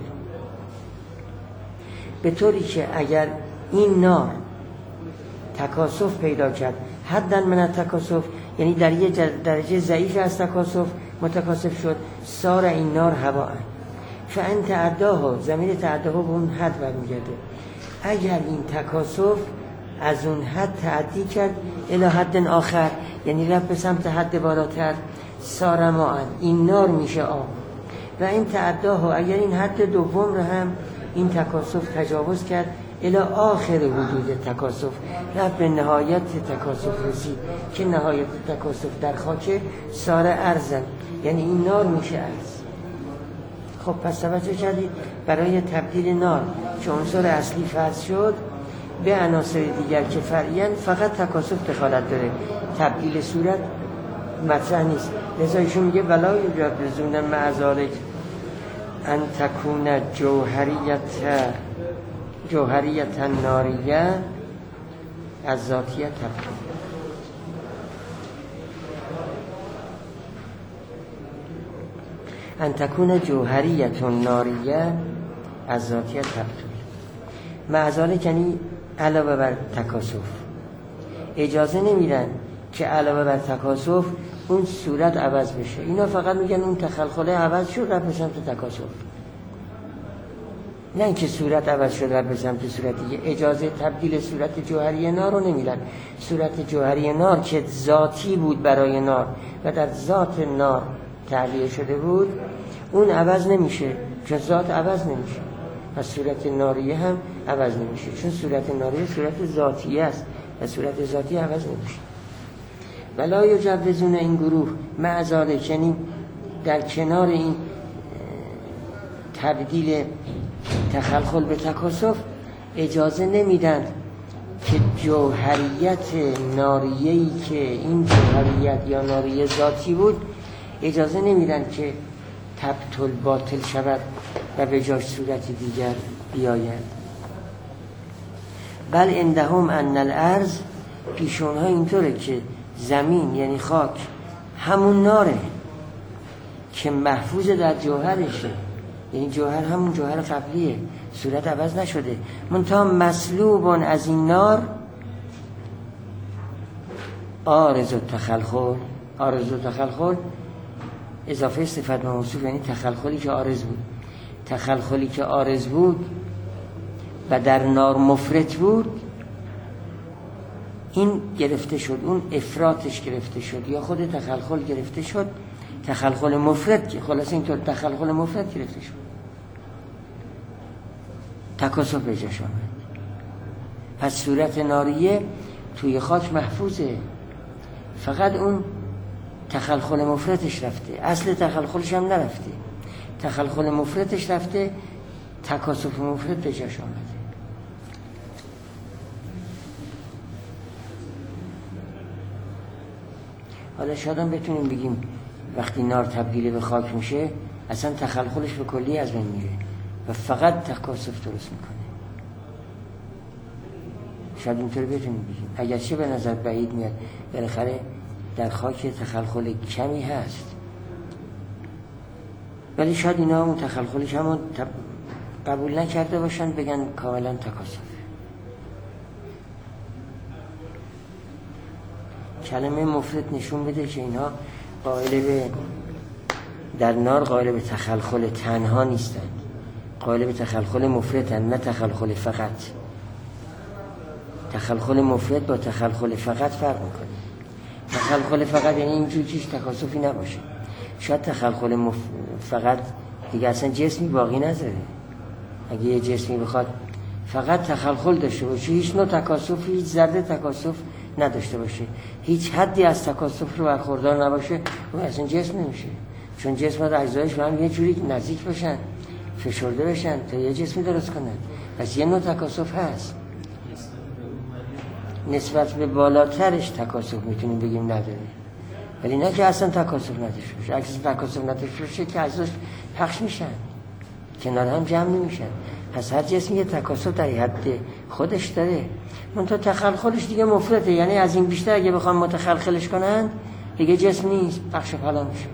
به طوری که اگر این نار تکاسف پیدا کرد، حداً من التکاسف، یعنی در یه درجه ضعیف از تکاسف متکاسف شد، سار این نار هواء، فان تعداها، ضمیر تعداها به اون حد برمیگرده، اگر این تکاسف از اون حد تعدی کرد الی حد آخر، یعنی رفت به سمت حد بالاتر، سار ماء، این نار میشه آب. و این تعداها، اگر این حد دوم رو هم این تکاسف تجاوز کرد الی آخر حدود تکاسف، رفت به نهایت تکاسف رسید که نهایت تکاسف در خاک، سار ارزن، یعنی این نار میشه ارز. خب پس توجه کردید برای تبدیل نار که عنصر اصلی فرض شد به عناصر دیگر که فرعیاً فقط تکاسف دخالت داره، تبدیل صورت مطرح نیست. لذا ایشون میگه ولا یجوزون مع ذلک ان تکون جوهریت ناریه از ذاتیه تبدیل. ان تکون جوهریت ناریه از ذاتیه تبدیل. مع ذلک یعنی علاوه بر تکاسف، اجازه نمیدن که علاوه بر تکاسف اون صورت عوض بشه. اینا فقط میگن اون تخلخله عوض شد رفت به سمت تکاسف، نه اینکه صورت عوض شد رفت به سمت صورت دیگه. اجازه تبدیل صورت جوهری نار رو نمیدن. صورت جوهری نار که ذاتی بود برای نار و در ذات نار تعبیه شده بود، اون عوض نمیشه چون ذات عوض نمیشه، و صورت ناریه هم عوض نمیشه چون صورت ناریه صورت ذاتیه است و صورت ذاتی عوض نمیشه. ولا یجوزون این گروه مع ذلک، یعنی در کنار این تبدیل تخلخل به تکاسف اجازه نمیدن که جوهریت ناریه‌ای که این جوهریت یا ناریه ذاتی بود، اجازه نمیدن که تبطل باطل شود و به جاش صورت دیگر بیاید. بل عندهم ان الارض، پیشونها اینطوره که زمین یعنی خاک همون ناره که محفوظ در جوهرشه، یعنی جوهر همون جوهر قبلیه، صورت عوض نشده، منتها مسلوبون از این نار عارض التخلخل. عارض التخلخل اضافه صفت به موصوف، یعنی تخلخلی که عارض بود. تخلخلی که عارض بود و در نار مفرط بود، این گرفته شد، اون افراطش گرفته شد، یا خود تخلخل گرفته شد، تخلخل مفرط، خلاص اینطور تخلخل مفرط گرفته شد، تکاسف به جاش آمد. پس صورت ناریه توی خاک محفوظه، فقط اون تخلخل مفرطش رفته، اصل تخلخلش هم نرفته، تخلخل مفرطش رفته، تکاسف مفرط به جاش آمده. حالا شاید هم بتونیم بگیم وقتی نار تبدیل به خاک میشه اصلا تخلخلش به کلی از بین میره و فقط تکاسف درست میکنه. شاید اینطور بتونیم بگیم، اگرچه به نظر بعید میاد، بالاخره در خاک تخلخل کمی هست، ولی شاید اینا اون تخلخلش همون قبول نکرده باشن، بگن کاملا تکاسف. کلمه مفرط نشون بده که اینها قائل به در نار قائل به تخلخل تنها نیستند، قائل به تخلخل مفرطن، نه تخلخل فقط. تخلخل مفرط با تخلخل فقط فرق میکنه. تخلخل فقط یعنی اینجوری که هیچ تکاسفی نباشه. شاید تخلخل فقط دیگه اصلا جسمی باقی نذاره. اگه یه جسمی بخواد فقط تخلخل داشته باشه، هیچ نوع تکاسف، هیچ ذره تکاسف نداشته باشه، هیچ حدی از تکاسف رو برخوردار نباشه، اون اصلا جسم نمیشه. چون جسم و اجزایش با هم یه جوری نزدیک بشن، فشرده بشن تا یه جسمی درست کنن. پس یه نوع تکاسف هست، نسبت به بالاترش تکاسف میتونیم بگیم نداره، ولی نه که اصلا تکاسف نداشته باشه. اگه تکاسف نداشته باشه که اجزاش پخش میشن، کنار هم جمع نمیشن. پس هر جسمی یه تکاسل در حد خودش داره، منتها تخلخلش دیگه مفرطه، یعنی از این بیشتر اگه بخوام متخلخلش کنن دیگه جسم نیست، بخش پلا میشه.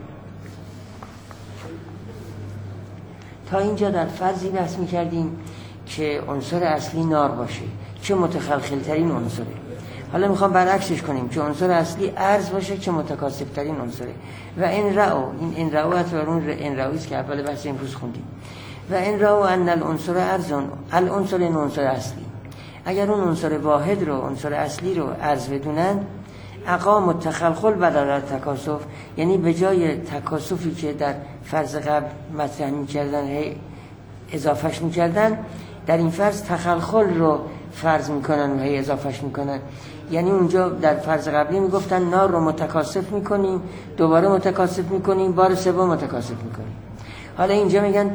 تا اینجا در فرضی بحث میکردیم که عنصر اصلی نار باشه، چه متخلخل ترین عنصره. حالا میخوام برعکسش کنیم که عنصر اصلی ارز باشه، چه متکاسب ترین عنصره. و این رأو اون رأویست که اول بحث امروز خوندیم. و این رأو ان العنصر ارزون العنصر این عنصر اصلی. اگر اون عنصر واحد رو، عنصر اصلی رو ارز بدونن، اقام التخلخل بدل تکاسف، یعنی به جای تکاسفی که در فرض قبل مطرح می‌کردن اضافهش می‌کردن، در این فرض تخلخل رو فرض می‌کنن و اضافهش می‌کنن. یعنی اونجا در فرض قبلی میگفتن نار رو متکاسف می‌کنیم، دوباره متکاسف می‌کنیم، بار سوم متکاسف می‌کنیم. حالا اینجا میگن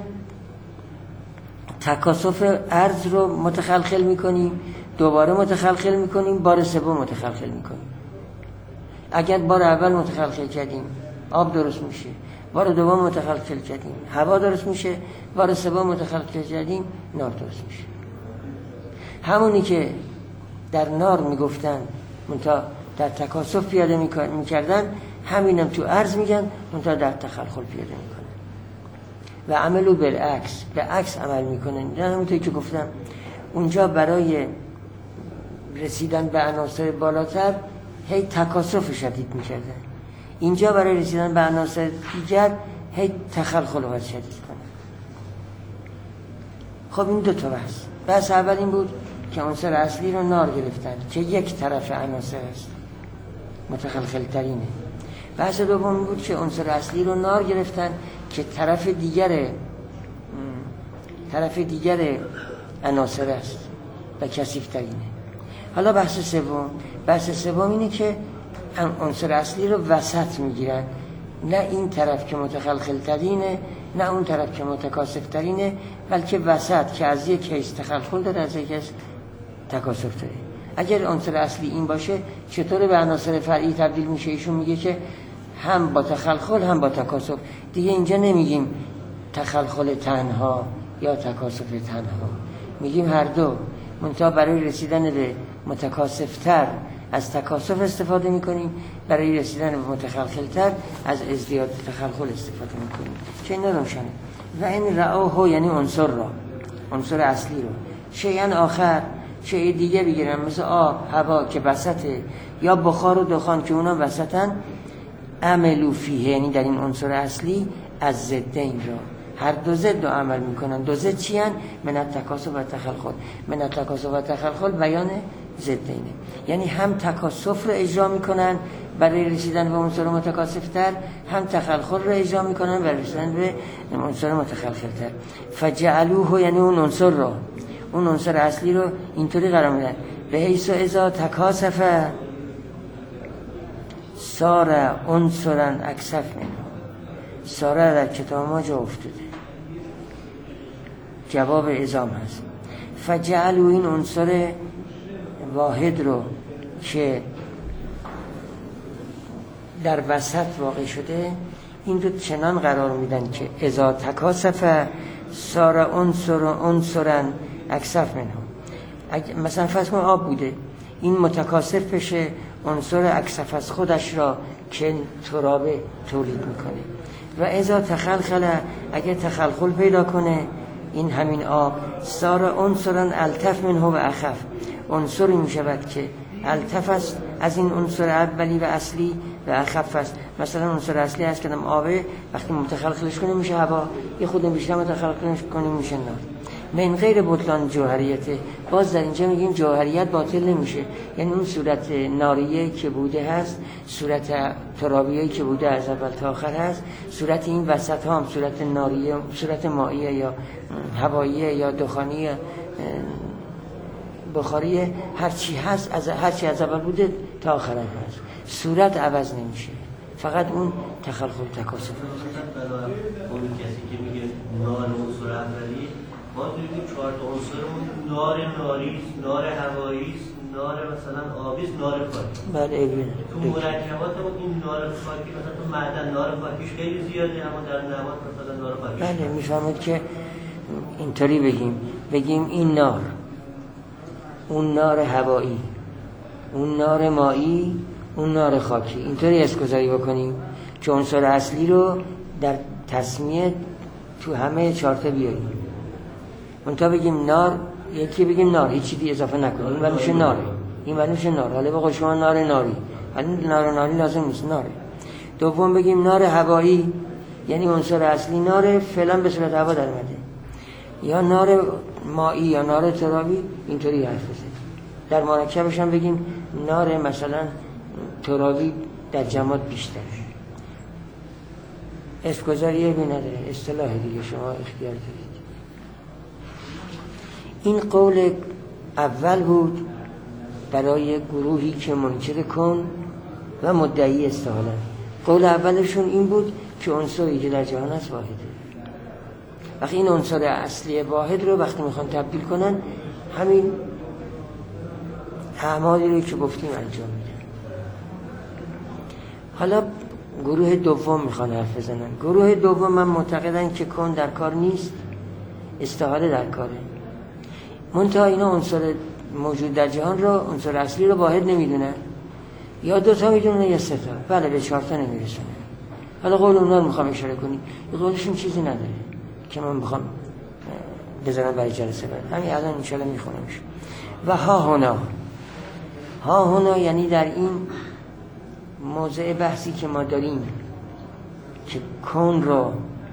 تکاسف ارز رو متخلخل می‌کنیم، دوباره متخلخل می‌کنیم، بار سوم متخلخل می‌کنیم. اگر بار اول متخلخل کردیم آب درست میشه، بار دوم متخلخل کردیم هوا درست میشه، بار سوم متخلخل کردیم نار درست میشه. همونی که در نار میگفتن منتها در تکاسف پیاده میکردن، همینم تو ارز میگن منتها در تخلخل پیاده میکنن. و عملو بالعکس، به عکس عمل میکنن. همونطوری که گفتم اونجا برای رسیدن به عناصر بالاتر هی تکاسف شدید میکردن، اینجا برای رسیدن به عناصر دیگر هی تخلخل رو شدید کنن. خب این دو تا بحث اول این بود که عنصر اصلی رو نار گرفتن که یک طرف عناصر است، متخلخل ترینه. بحث دوم بود که عنصر اصلی رو نار گرفتن که طرف دیگر عناصر است و کثیف ترینه. حالا بحث سوم اینه که عنصر اصلی رو وسط میگیرن، نه این طرف که متخلخل ترینه نه اون طرف که متکاسف ترینه، بلکه وسط که از یک حیث تخلخل داره از یک حیث تکاسف داره. اگر عنصر اصلی این باشه چطور به عناصر فرعی تبدیل میشه؟ ایشون میگه که هم با تخلخل هم با تکاسف. دیگه اینجا نمیگیم تخلخل تنها یا تکاسف تنها، میگیم هر دو، منتها برای رسیدن به متکاسفتر از تکاسف استفاده میکنیم، برای رسیدن به متخلخلتر از ازدیاد تخلخل استفاده میکنیم. چه این روشنه. و این رعوه یعنی عنصر اصلی رو شیئن آخر، شیء دیگه بگیرن، مثل آب، هوا که وسطه، یا بخار و دخان که اونا وسطن. عملو فیه، یعنی در این عنصر اصلی از ضدین را، هر دو ضد رو عمل میکنن. دو ضد چی هن؟ من التکاسف و تخلخل. من التکاسف و تخلخل بیان ضدینه، یعنی هم تکاسف رو اجرا میکنن برای رسیدن به عنصر متکاسفتر، هم تخلخل رو اجرا میکنن برای رسیدن به عنصر متخلخلتر. فجعلوه یعنی اون عنصر اصلی رو اینطوری قرار میدن به حیث اذا تکاسف صار عنصرا اکثف منه. ساره در کتاب ما جا افتاده، جواب ازام هست. فجعلو این عنصر واحد رو که در وسط واقع شده این رو چنان قرار میدن که اذا تکاسف صار عنصرا اکثف منه. مثلا فرض کن آب بوده، این متکاسف بشه عنصر اکثف از خودش را که تراب تولید میکنه. و اذا تخلخل، اگر تخلخل پیدا کنه این همین آب، صار عنصرا الطف منه و اخف، عنصری میشود که الطف است از این عنصر اولی و اصلی و اخف است. مثلا عنصر اصلی هست که آبه، وقتی متخلخلش کنه میشه هوا، یه خود بیشتر متخلخلش کنه میشه نار. من غیر بطلان جوهریته، باز در اینجا میگیم جوهریت باطل نمیشه، یعنی اون صورت ناریه که بوده هست، صورت ترابیه که بوده از اول تا آخر هست، صورت این وسط ها هم صورت ناریه، صورت مائیه یا هواییه یا دخانی بخاری، هرچی هست از هرچی از اول بوده تا آخر هست، صورت عوض نمیشه، فقط اون تخلخل تکاسف. اون کسی که میگه نار عنصر اولی، ما توی 4 تا عنصرمون نار ناریست، نار هواییست، نار مثلا آبیست، نار خاکی. بله ایوه. تو مرکباتمون این نار خاکی مثلا تو معدن نار خاکیش خیلی زیاده، اما در نبات مثلا نار خاکیش. بله میفهمید که اینطوری بگیم این نار، اون نار هوایی، اون نار مایی، اون نار خاکی، اینطوری اسم‌گذاری بکنیم که عنصر اصلی رو در تسمیه تو همه 4 تا بیاریم. اون تا بگیم نار، یکی بگیم نار، هیچ چیزی اضافه نکنیم، این ورنوش ناره، این ورنوش نار، حالا بگو شما نار ناری، ولی نار ناری لازم نیست، ناره. دوم بگیم نار هوایی، یعنی عنصر اصلی نار فعلا به صورت هوا در اومده، یا نار مایی یا نار ترابی، اینطوری حرف بزنیم. در مرکبش هم بگیم نار مثلا ترابی در جماد بیشتر. اسم‌گذاری بی نداره، اصطلاح دیگه، شما اختیار دارید. این قول اول بود برای گروهی که منکر کن و مدعی استحاله. قول اولشون این بود که عنصری که در جهان است واحده. وقتی این عنصر اصلی واحد رو وقتی میخوان تبدیل کنن، همین اعمالی رو که گفتیم انجام میدن. حالا گروه دوم میخوان حرف بزنن. گروه دوم من معتقدن که کن در کار نیست، استحاله در کاره. منتها اینا عنصر موجود در جهان رو، عنصر اصلی رو واحد نمیدونن، یا 2 تا میدونن یا 3 تا، بله به 4 تا نمیرسونه. حالا قول اونا رو میخوام اشاره کنیم، این قولشون چیزی نداره که من بخوام بذارم برای جلسه بعد، همین الان انشاءالله میخونمش. و ها هنا یعنی در این موضع بحثی که ما داریم که کن رو،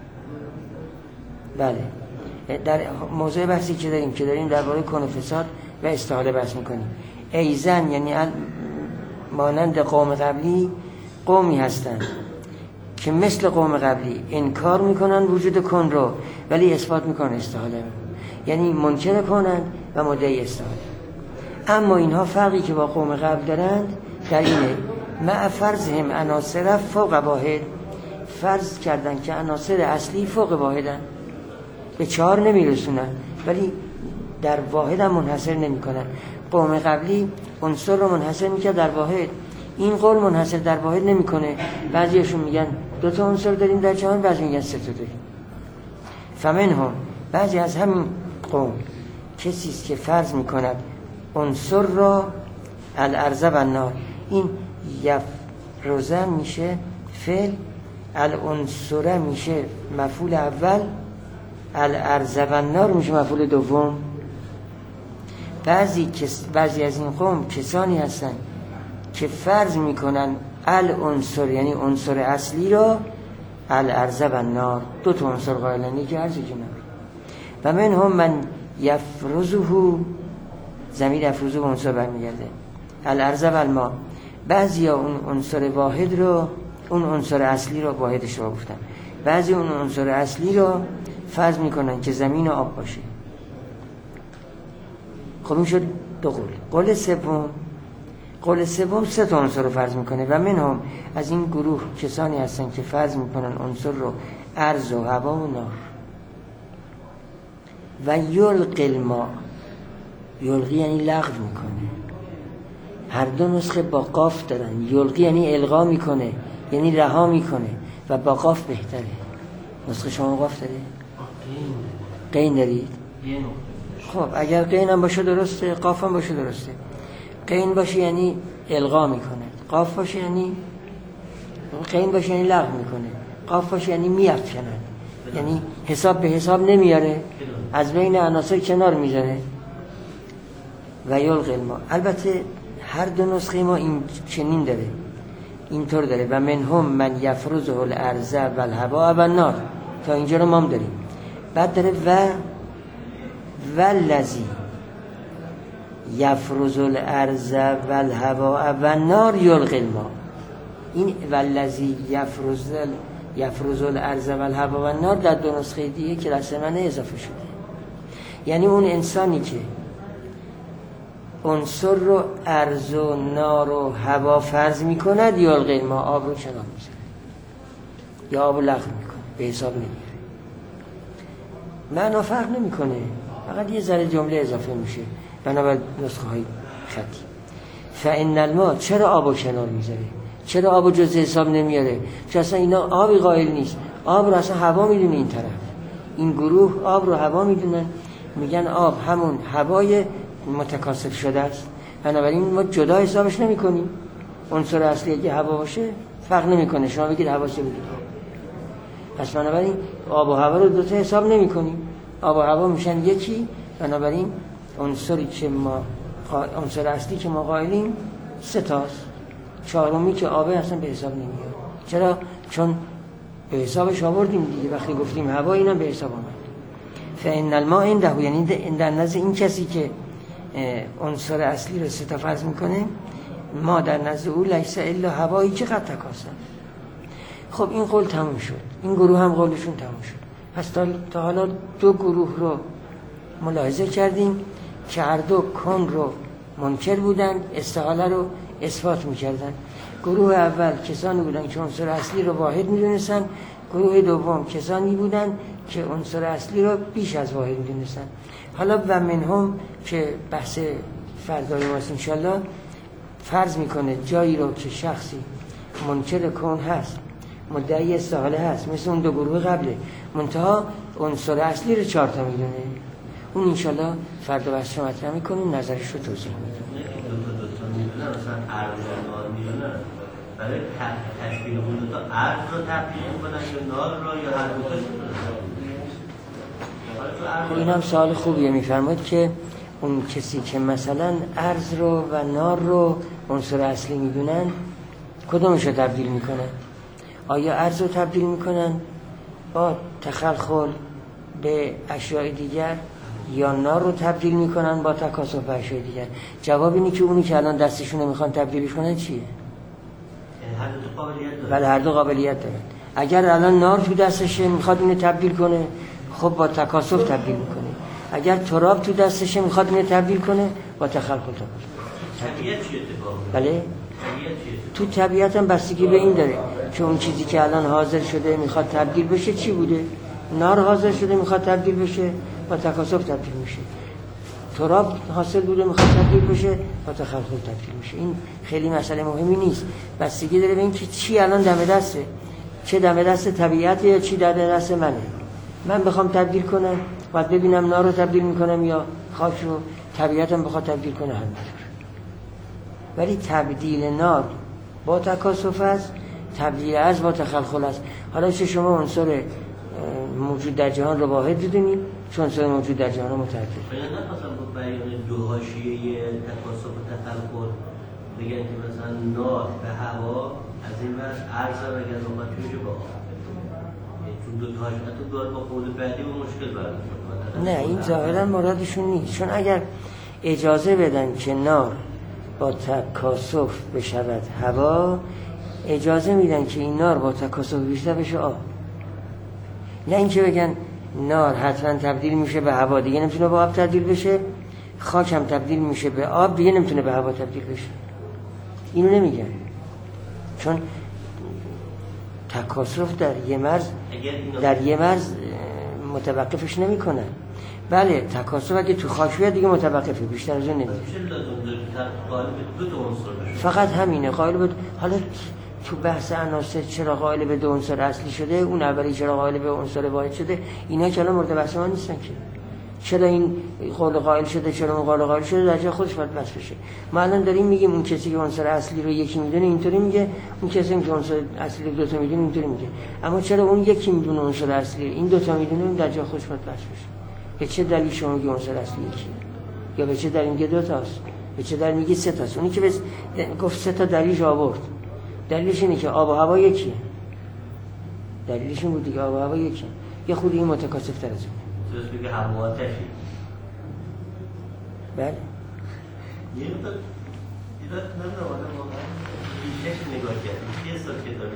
بله در موضوع بحثی که داریم درباره کن و فساد و استحاله بحث میکنیم. ایزن یعنی مانند قوم قبلی، قومی هستند که مثل قوم قبلی انکار میکنن وجود کن رو، ولی اثبات میکنن استحاله رو، یعنی منکر کنند و مدعی استحاله. اما اینها فرقی که با قوم قبل دارند در اینه، مع فرضهم عناصر فوق واحد، فرض کردن که عناصر اصلی فوق واحدن، به 4 نمیرسونن ولی در واحد هم منحصر نمی کنن. قوم قبلی عنصر رو منحصر میکرد در واحد، این قول منحصر در واحد نمی کنه. بعضیشون میگن 2 تا عنصر داریم در جهان، بعضی میگن 3 تا داریم. فمنهم، بعضی از همین قوم کسیست که فرض میکند عنصر را الارض و النار، این یفرزه میشه فعل، العنصر میشه مفعول اول، الارض و النار میشه مفعول دوم. بعضی از این قوم کسانی هستن که فرض میکنن العنصر یعنی عنصر اصلی را الارض و النار، 2 تا عنصر قائلن، یکی ارض یکی نار. و منهم من یفرزه، ضمیر یفرزه به عنصر برمیگرده، الارض و الماء. بعضیا اون عنصر واحد رو، اون عنصر اصلی رو واحدش رو گفتن، بعضی اون عنصر اصلی رو فرض میکنن که زمین و آب باشه. خب این شد 2 قول. قول سوم 3 تا عنصر رو فرض میکنه. و منهم، از این گروه کسانی هستن که فرض میکنن عنصر رو ارض و هوا و نار. و یلقی الماء، یلقی یعنی لغو میکنه، هر 2 نسخه با قاف دارن. یلقی یعنی القا میکنه، یعنی رها میکنه، و با قاف بهتره. نسخه شما قاف داره؟ قین دارید؟ خب اگر قین هم باشه درسته، قاف هم باشه درسته. قین باشه یعنی القا میکنه، قاف باشه یعنی قین باشه یعنی لغو میکنه، قاف باشه یعنی میافکنه، یعنی حساب به حساب نمیاره، از بین عناصر کنار میذاره. و یلقی الماء، البته هر 2 نسخه ما این چنین داره، اینطور داره. و منهم من یفرزه الارض و الهواء و النار، تا اینجا رو ما هم داریم. بعد داره والذی یفرز الارض و الهواء و النار یلقی الماء. این والذی یفرز الارض و الهواء و النار در 2 نسخه دیگه که در سمنه اضافه شده، یعنی اون انسانی که عنصر رو ارض و نار و هوا فرض میکند، یلقی الماء، آب رو کنار میذاره یا آب رو لغو میکنه، به حساب نمیاره. معنا فرق نمیکنه، فقط یه ذره جمله اضافه میشه بنابر نسخه های خطی. فان الماء، چرا آب رو کنار میذاره؟ چرا آب رو جز حساب نمیاره؟ چون اصلا اینا آبی قائل نیست، آب رو اصلا هوا میدونه این طرف، این گروه آب رو هوا میدونن، میگن آب همون هوای متکاثف شده است، بنابراین ما جدا حسابش نمی کنیم. عنصر اصلی اگه هوا باشه فرق نمیکنه، شما بگید هوا چه بگید پس بنابراین آب و هوا رو دوتا حساب نمی کنیم، آب و هوا میشن یکی. بنابراین عنصری که ما عنصر اصلی که ما قائلیم 3 تاست، 4می که آبه اصلا به حساب نمیاد. چرا؟ چون به حسابش آوردیم دیگه، وقتی گفتیم هوا اینم به حساب آمد. فإن الماء عنده، یعنی در نزد این کسی که عنصر اصلی رو 3 تا فرض میکنه، ما در نزد او لیس الا هوایی که قد تکاثر. خب این قول تموم شد، این گروه هم قولشون تموم شد. پس تا حالا 2 گروه رو ملاحظه کردیم که هر دو کن رو منکر بودن، استحاله رو اثبات میکردن. گروه اول کسانی بودن که عنصر اصلی رو واحد میدونستن، گروه دوم کسانی بودن که عنصر اصلی رو بیش از واحد میدونستن. حالا و منهم که بحث فردای ماست انشالله، فرض میکنه جایی رو که شخصی منکر کون هست، مدعی استحاله هست، مثل اون 2 گروه قبله، منتها عنصر اصلی رو 4 تا میدونه، اون انشالله فردا بحث رو مطرح میکنیم، نظرش رو توضیح میدونه. میدونن مثلا عرض و نار میدونن، برای تشبیه اون دو تا عرض رو تبدیل میکنن یا نار رو، یا هر دو تا؟ این هم سوال خوبیه. میفرماید که اون کسی که مثلا عرض رو و نار رو عنصر اصلی میدونن کدومش رو تبدیل میکنن؟ آیا عرض رو تبدیل میکنن با تخلخل به اشیاء دیگر، یا نار رو تبدیل میکنن با تکاثر به اشیاء دیگر؟ جواب اینه که اونی که الان دستشون میخوان تبدیلش کنن چیه؟ هر دو قابلیت داره. بله هر دو قابلیت دارن. اگر الان نار تو دستشه میخواد اینو تبدیل کنه، خب با تکاثر تبدیل میکنه. اگر تراب تو دستشه میخواد اینو تبدیل کنه، با تخلخل تبدیل. طبیعت چی اتفاق میفته؟ بله تو طبیعت هم بستگی به این داره که اون چیزی که الان حاضر شده میخواد تبدیل بشه چی بوده. نار حاضر شده میخواد تبدیل بشه، با تکاثر تبدیل میشه. تراب حاصل بوده میخواد تبدیل بشه، با تخلخل تبدیل میشه. این خیلی مسئله مهمی نیست، بستگی داره به این که چی الان دم دسته، چه دم دست طبیعت یا چی دم دست منه. من بخوام تبدیل کنم باید ببینم نار رو تبدیل میکنم یا خاک رو، طبیعتم بخواد تبدیل کنه همینطور. ولی تبدیل نار با تکاثف است، تبدیل از با تخلخل است. حالا چه شما عنصر موجود در جهان رو واحد بدونید، چون عنصر موجود در جهان رو متعدد. ببین نخواستم با بیان دو حاشیه تکاثف و تخلخل بگن که مثلا نار به هوا از این ور عرض هم اگر نوبت میشه با آب، چون دو تا حاشیه دار با قول بعدی و مشکل برمی‌خوره. نه این ظاهرا مرادشون نیست، چون اگر اجازه بدن که نار با تکاثف بشود هوا، اجازه میدن که این نار با تکاثف بیشتر بشه آب. نه اینکه بگن نار حتما تبدیل میشه به هوا دیگه نمیتونه به آب تبدیل بشه، خاک هم تبدیل میشه به آب دیگه نمیتونه به هوا تبدیل بشه. اینو نمیگن، چون تکاثف در یه مرز متوقفش نمیکنن. بله تکاثف اگه تو خاک بیاد دیگه متوقفه، بیشتر از اون نمیشه. فقط همینه قائل بود. حالا تو بحث عناصر چرا قائل به 2 عنصر اصلی شده، اون اولی چرا قائل به عنصر واحد شده، اینا که الان مورد بحث ما نیستن که. چرا این قول قائل شده، چرا اون قول قائل شده، در جای خودش باید بحث بشه. ما الان داریم میگیم اون کسی که عنصر اصلی رو یکی میدونه اینطوری میگه، اون کسی که عنصر اصلی رو 2 تا میدونه اینطوری میگه. اما چرا اون یکی میدونه عنصر اصلی این 2 تا میدونه، در جای خودش باید بحث بشه. به چه دلیل شما میگی عنصر اصلی یکیه، یا به چه دلیل میگه 2 تاست، به چه دلیل میگی 3 تاست؟ اونی که گفت 3 تا دلیلش آورد، دلیلش اینه که آب و هوا یکیه. دلیلش این بود دیگه، آب و هوا یکیه. یه خودی این متکاثف تر از اون. تو بگی هوا آتشی. بله. یه نمیدونم آدم واقعا بیشش نگاه کرد. یه سال کتابی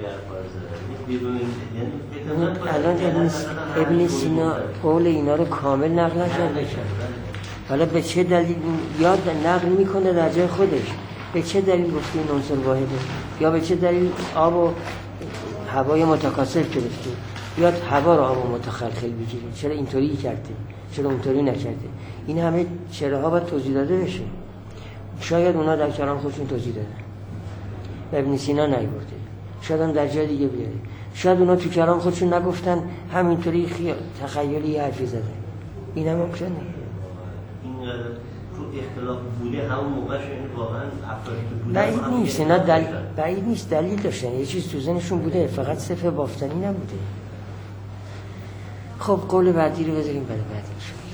حرف الان ابن سینا قول اینا رو کامل نقل نکرده. حالا به چه دلیل یاد نقل میکنه در جای خودش، به چه دلیل گفته این عنصر واحده، یا به چه دلیل آب و هوای متکاثف گرفته، یا هوا رو آب و متخلخل بگیره، چرا اینطوری کرده، چرا اونطوری نکرده. این همه چراها باید توضیح داده بشه. شاید اونا در کلام خودشون توضیح دادن و ابن سینا نیورده، شاید هم در جای دیگه بیاره، شاید اونا تو کلام خودشون نگفتن، همینطوری تخیلی حرفی زده. این هم ممکنه. این تو اختلاف بوده همون موقعش این واقعا افرادی که بوده بعید نیست، اینا بعید نیست دلیل داشتن، یه چیز تو ذهنشون بوده، فقط صفر بافتنی نبوده. خب قول بعدی رو بذاریم برای بعدی.